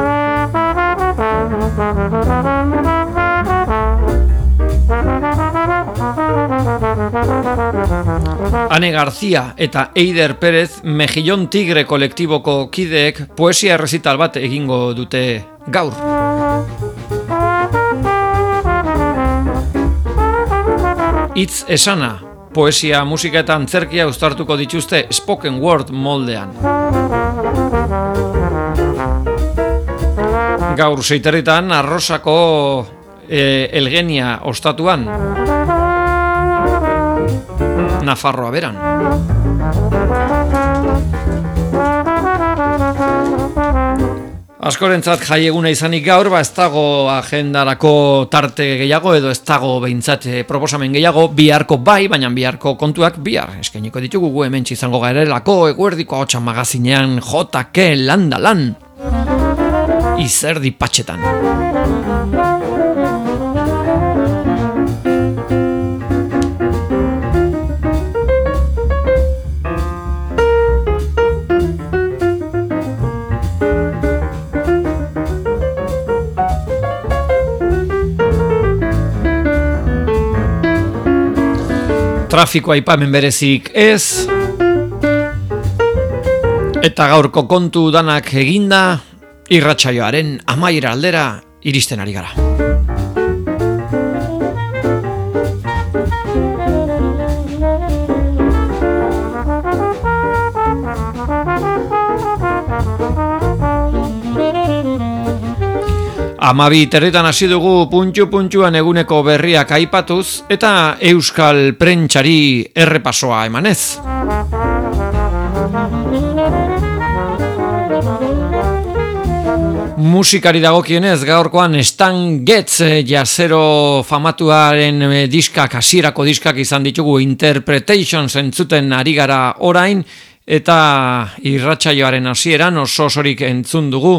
Ane García eta Eider Pérez Mejillón Tigre kolektiboko kideek poesia errezital bat egingo dute gaur. Hitz esana, poesia, musika eta antzerkia uztartuko dituzte spoken word moldean. Gaur 6:00 Arrosako Elgenia ostatuan, Nafarroa beran. Askorentzat jaieguna izanik gaur, ez dago agendarako tarte gehiago edo ez dago behintzat proposamen gehiago, biharko bai, baina biharko kontuak bihar eskainiko ditugu gu hementsi izango garelako Eguerdiko Ahotsa magazinean JK Landalan izerdi patxetan. Trafiko aipamen berezik ez, eta gaurko kontu danak eginda, irratsaioaren amaiera aldera iristen ari gara. Amabi territan hasi dugu puntxuan eguneko berriak aipatuz eta euskal prentsari errepasoa emanez. Musikari dagokienez gaurkoan Stan Getz jazero famatuaren diskak, hasierako diskak izan ditugu Interpretations entzuten ari gara orain, eta irratsaioaren hasieran osorik entzun dugu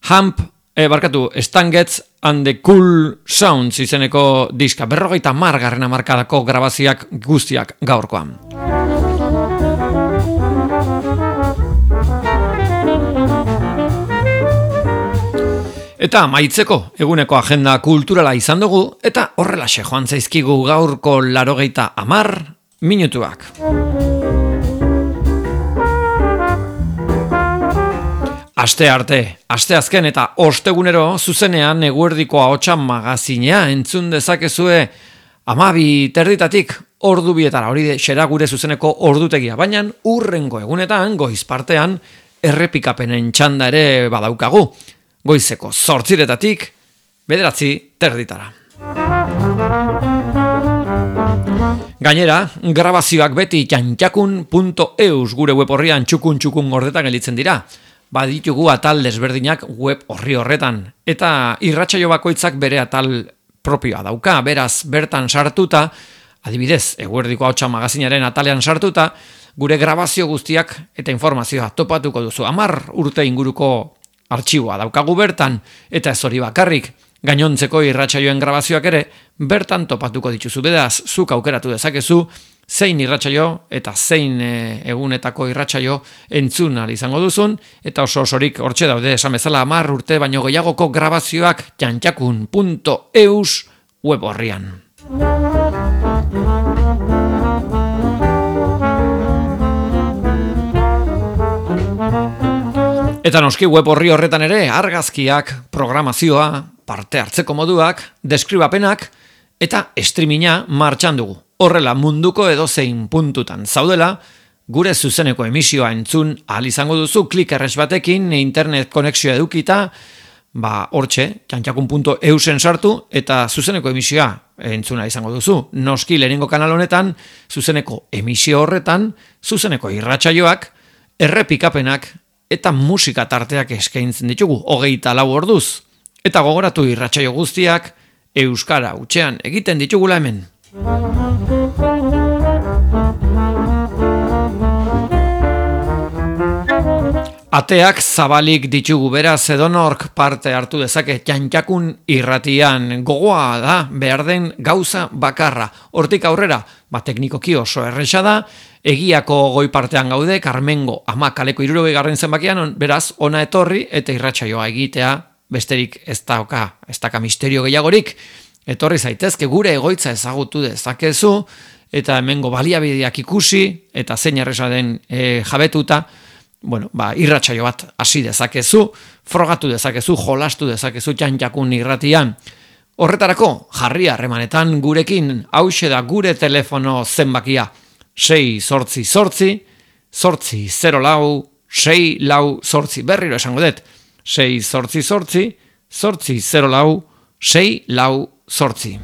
Stan Getz and the Cool Sounds izeneko diska, 50. hamarkadako grabazioak guztiak gaurkoan. Eta amaitzeko eguneko agenda kulturala izan dugu, eta horrelaxe joan zaizkigu gaurko 90 minutuak. Asteazken eta ostegunero zuzenean Eguerdiko Ahotsa magazinea entzun dezakezue 12:00 ordu bietara, hori xera gure zuzeneko ordutegia, baina urrengo egunetan goiz partean errepikapenen txanda ere badaukagu. Goizeko 8:00 9:30. Gainera, grabazioak beti jantjakun.eus gure web horrian txukun gordetan gelditzen dira. Baditugu atal desberdinak web horri horretan, eta irratsaio bakoitzak bere atal propioa dauka, beraz bertan sartuta, adibidez, Eguerdiko Ahotsa magazinaren atalean sartuta, gure grabazio guztiak eta informazioa topatuko duzu. 10 urte inguruko artxiboa daukagu bertan, eta ez hori bakarrik, gainontzeko irratsaioen grabazioak ere bertan topatuko dituzu. Beraz, zuk aukeratu dezakezu zein irratsaio eta zein egunetako irratsaio entzun ahal izango duzun, eta osorik hortxe daude, esan bezala 10 urte baino gehiagoko grabazioak jantjakun.eus web horrian. Eta noski web horri horretan ere argazkiak, programazioa, parte hartzeko moduak, deskribapenak eta streaminga martxan dugu. Horrela munduko edozein puntutan zaudela, gure zuzeneko emisioa entzun ahal izango duzu klik erres batekin, internet konexioa edukita, hortxe, jantjakun.eusen sartu eta zuzeneko emisioa entzuna izango duzu. Noski lehenengo kanal honetan, zuzeneko emisio horretan, zuzeneko irratsaioak, errepikapenak eta musika tarteak eskaintzen ditugu 24 orduz. Eta gogoratu irratsaio guztiak euskara hutsean egiten ditugula hemen. Ateak zabalik ditugu, beraz edonork parte hartu dezake Jantjakun irratian. Gogoa da, behar den gauza bakarra. Hortik aurrera, teknikoki oso erresa da, egiako goi partean gaude, Karmengo ama kaleko 60 zenbakian, beraz ona etorri eta irratsaioa egitea, besterik ez daka misterio gehiagorik. Etorri zaitezke gure egoitza ezagutu dezakezu, eta hemengo baliabideak ikusi, eta zein erresa den jabetuta, irratsaio bat hasi dezakezu, frogatu dezakezu, jolastu dezakezu Jantjakun irratian. Horretarako, jarri harremanetan gurekin, hauxe da gure telefono zenbakia, 6-8-8-0-4-6-4, berriro esango dut, 6-8-8-0-4-6-4.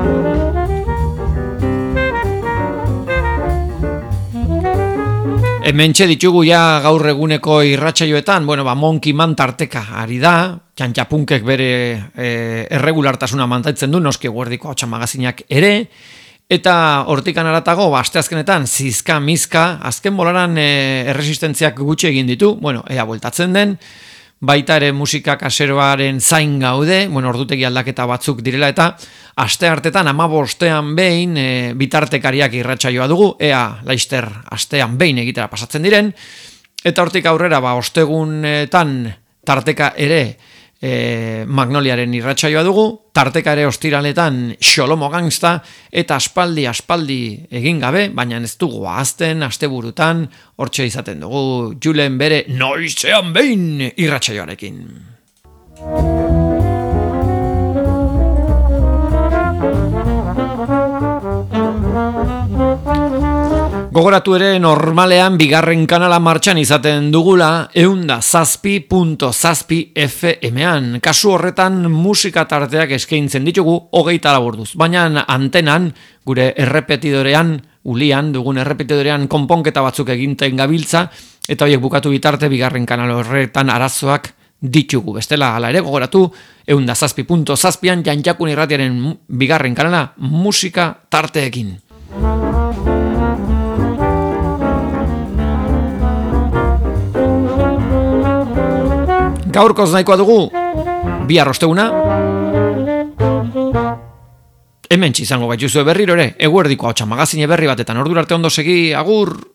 Hementxe ditugu ja gaur eguneko irratsaioetan, Monkey Man tarteka ari da, Jantjapunkek bere erregulartasuna mantentzen du, noski Eguerdiko Ahotsa magazinak ere, eta hortikan haratago, asteazkenetan, zizka-mizka, azken bolaran erresistentziak gutxi egin ditu, ea bueltatzen den, baita ere musika kaseroaren zain gaude, ordutegi aldaketa batzuk direla eta aste hartetan 15ean behin bitartekariak irratsaioa dugu, ea laister astean behin egitera pasatzen diren, eta hortik aurrera ostegunetan tarteka ere Magnoliaren irratsaioa dugu, tarteka ere ostiraletan Xolomo Gangsta, eta aspaldi egin gabe, baina ez dugu ahazten, asteburutan, hortxe izaten dugu, Julen bere noizean behin irratsaioarekin. Gogoratu ere normalean bigarren kanala martxan izaten dugula 107.7 FM-an. Kasu horretan musika tarteak eskaintzen ditugu 24 orduz. Baina antenan, gure errepetidorean, ulian dugun errepetidorean konponketa batzuk eginten gabiltza, eta horiek bukatu bitarte bigarren kanal horretan arazoak ditugu. Bestela, hala ere, gogoratu 107.7an Jantjakun irratiaren bigarren kanala musika tarteekin. Gaurkoz nahikoa dugu, bihar osteguna. Hementsi izango gaituzue berriro ere, Eguerdiko Ahotsa magazine berri batetan. Ordura arte ondo segi, agur!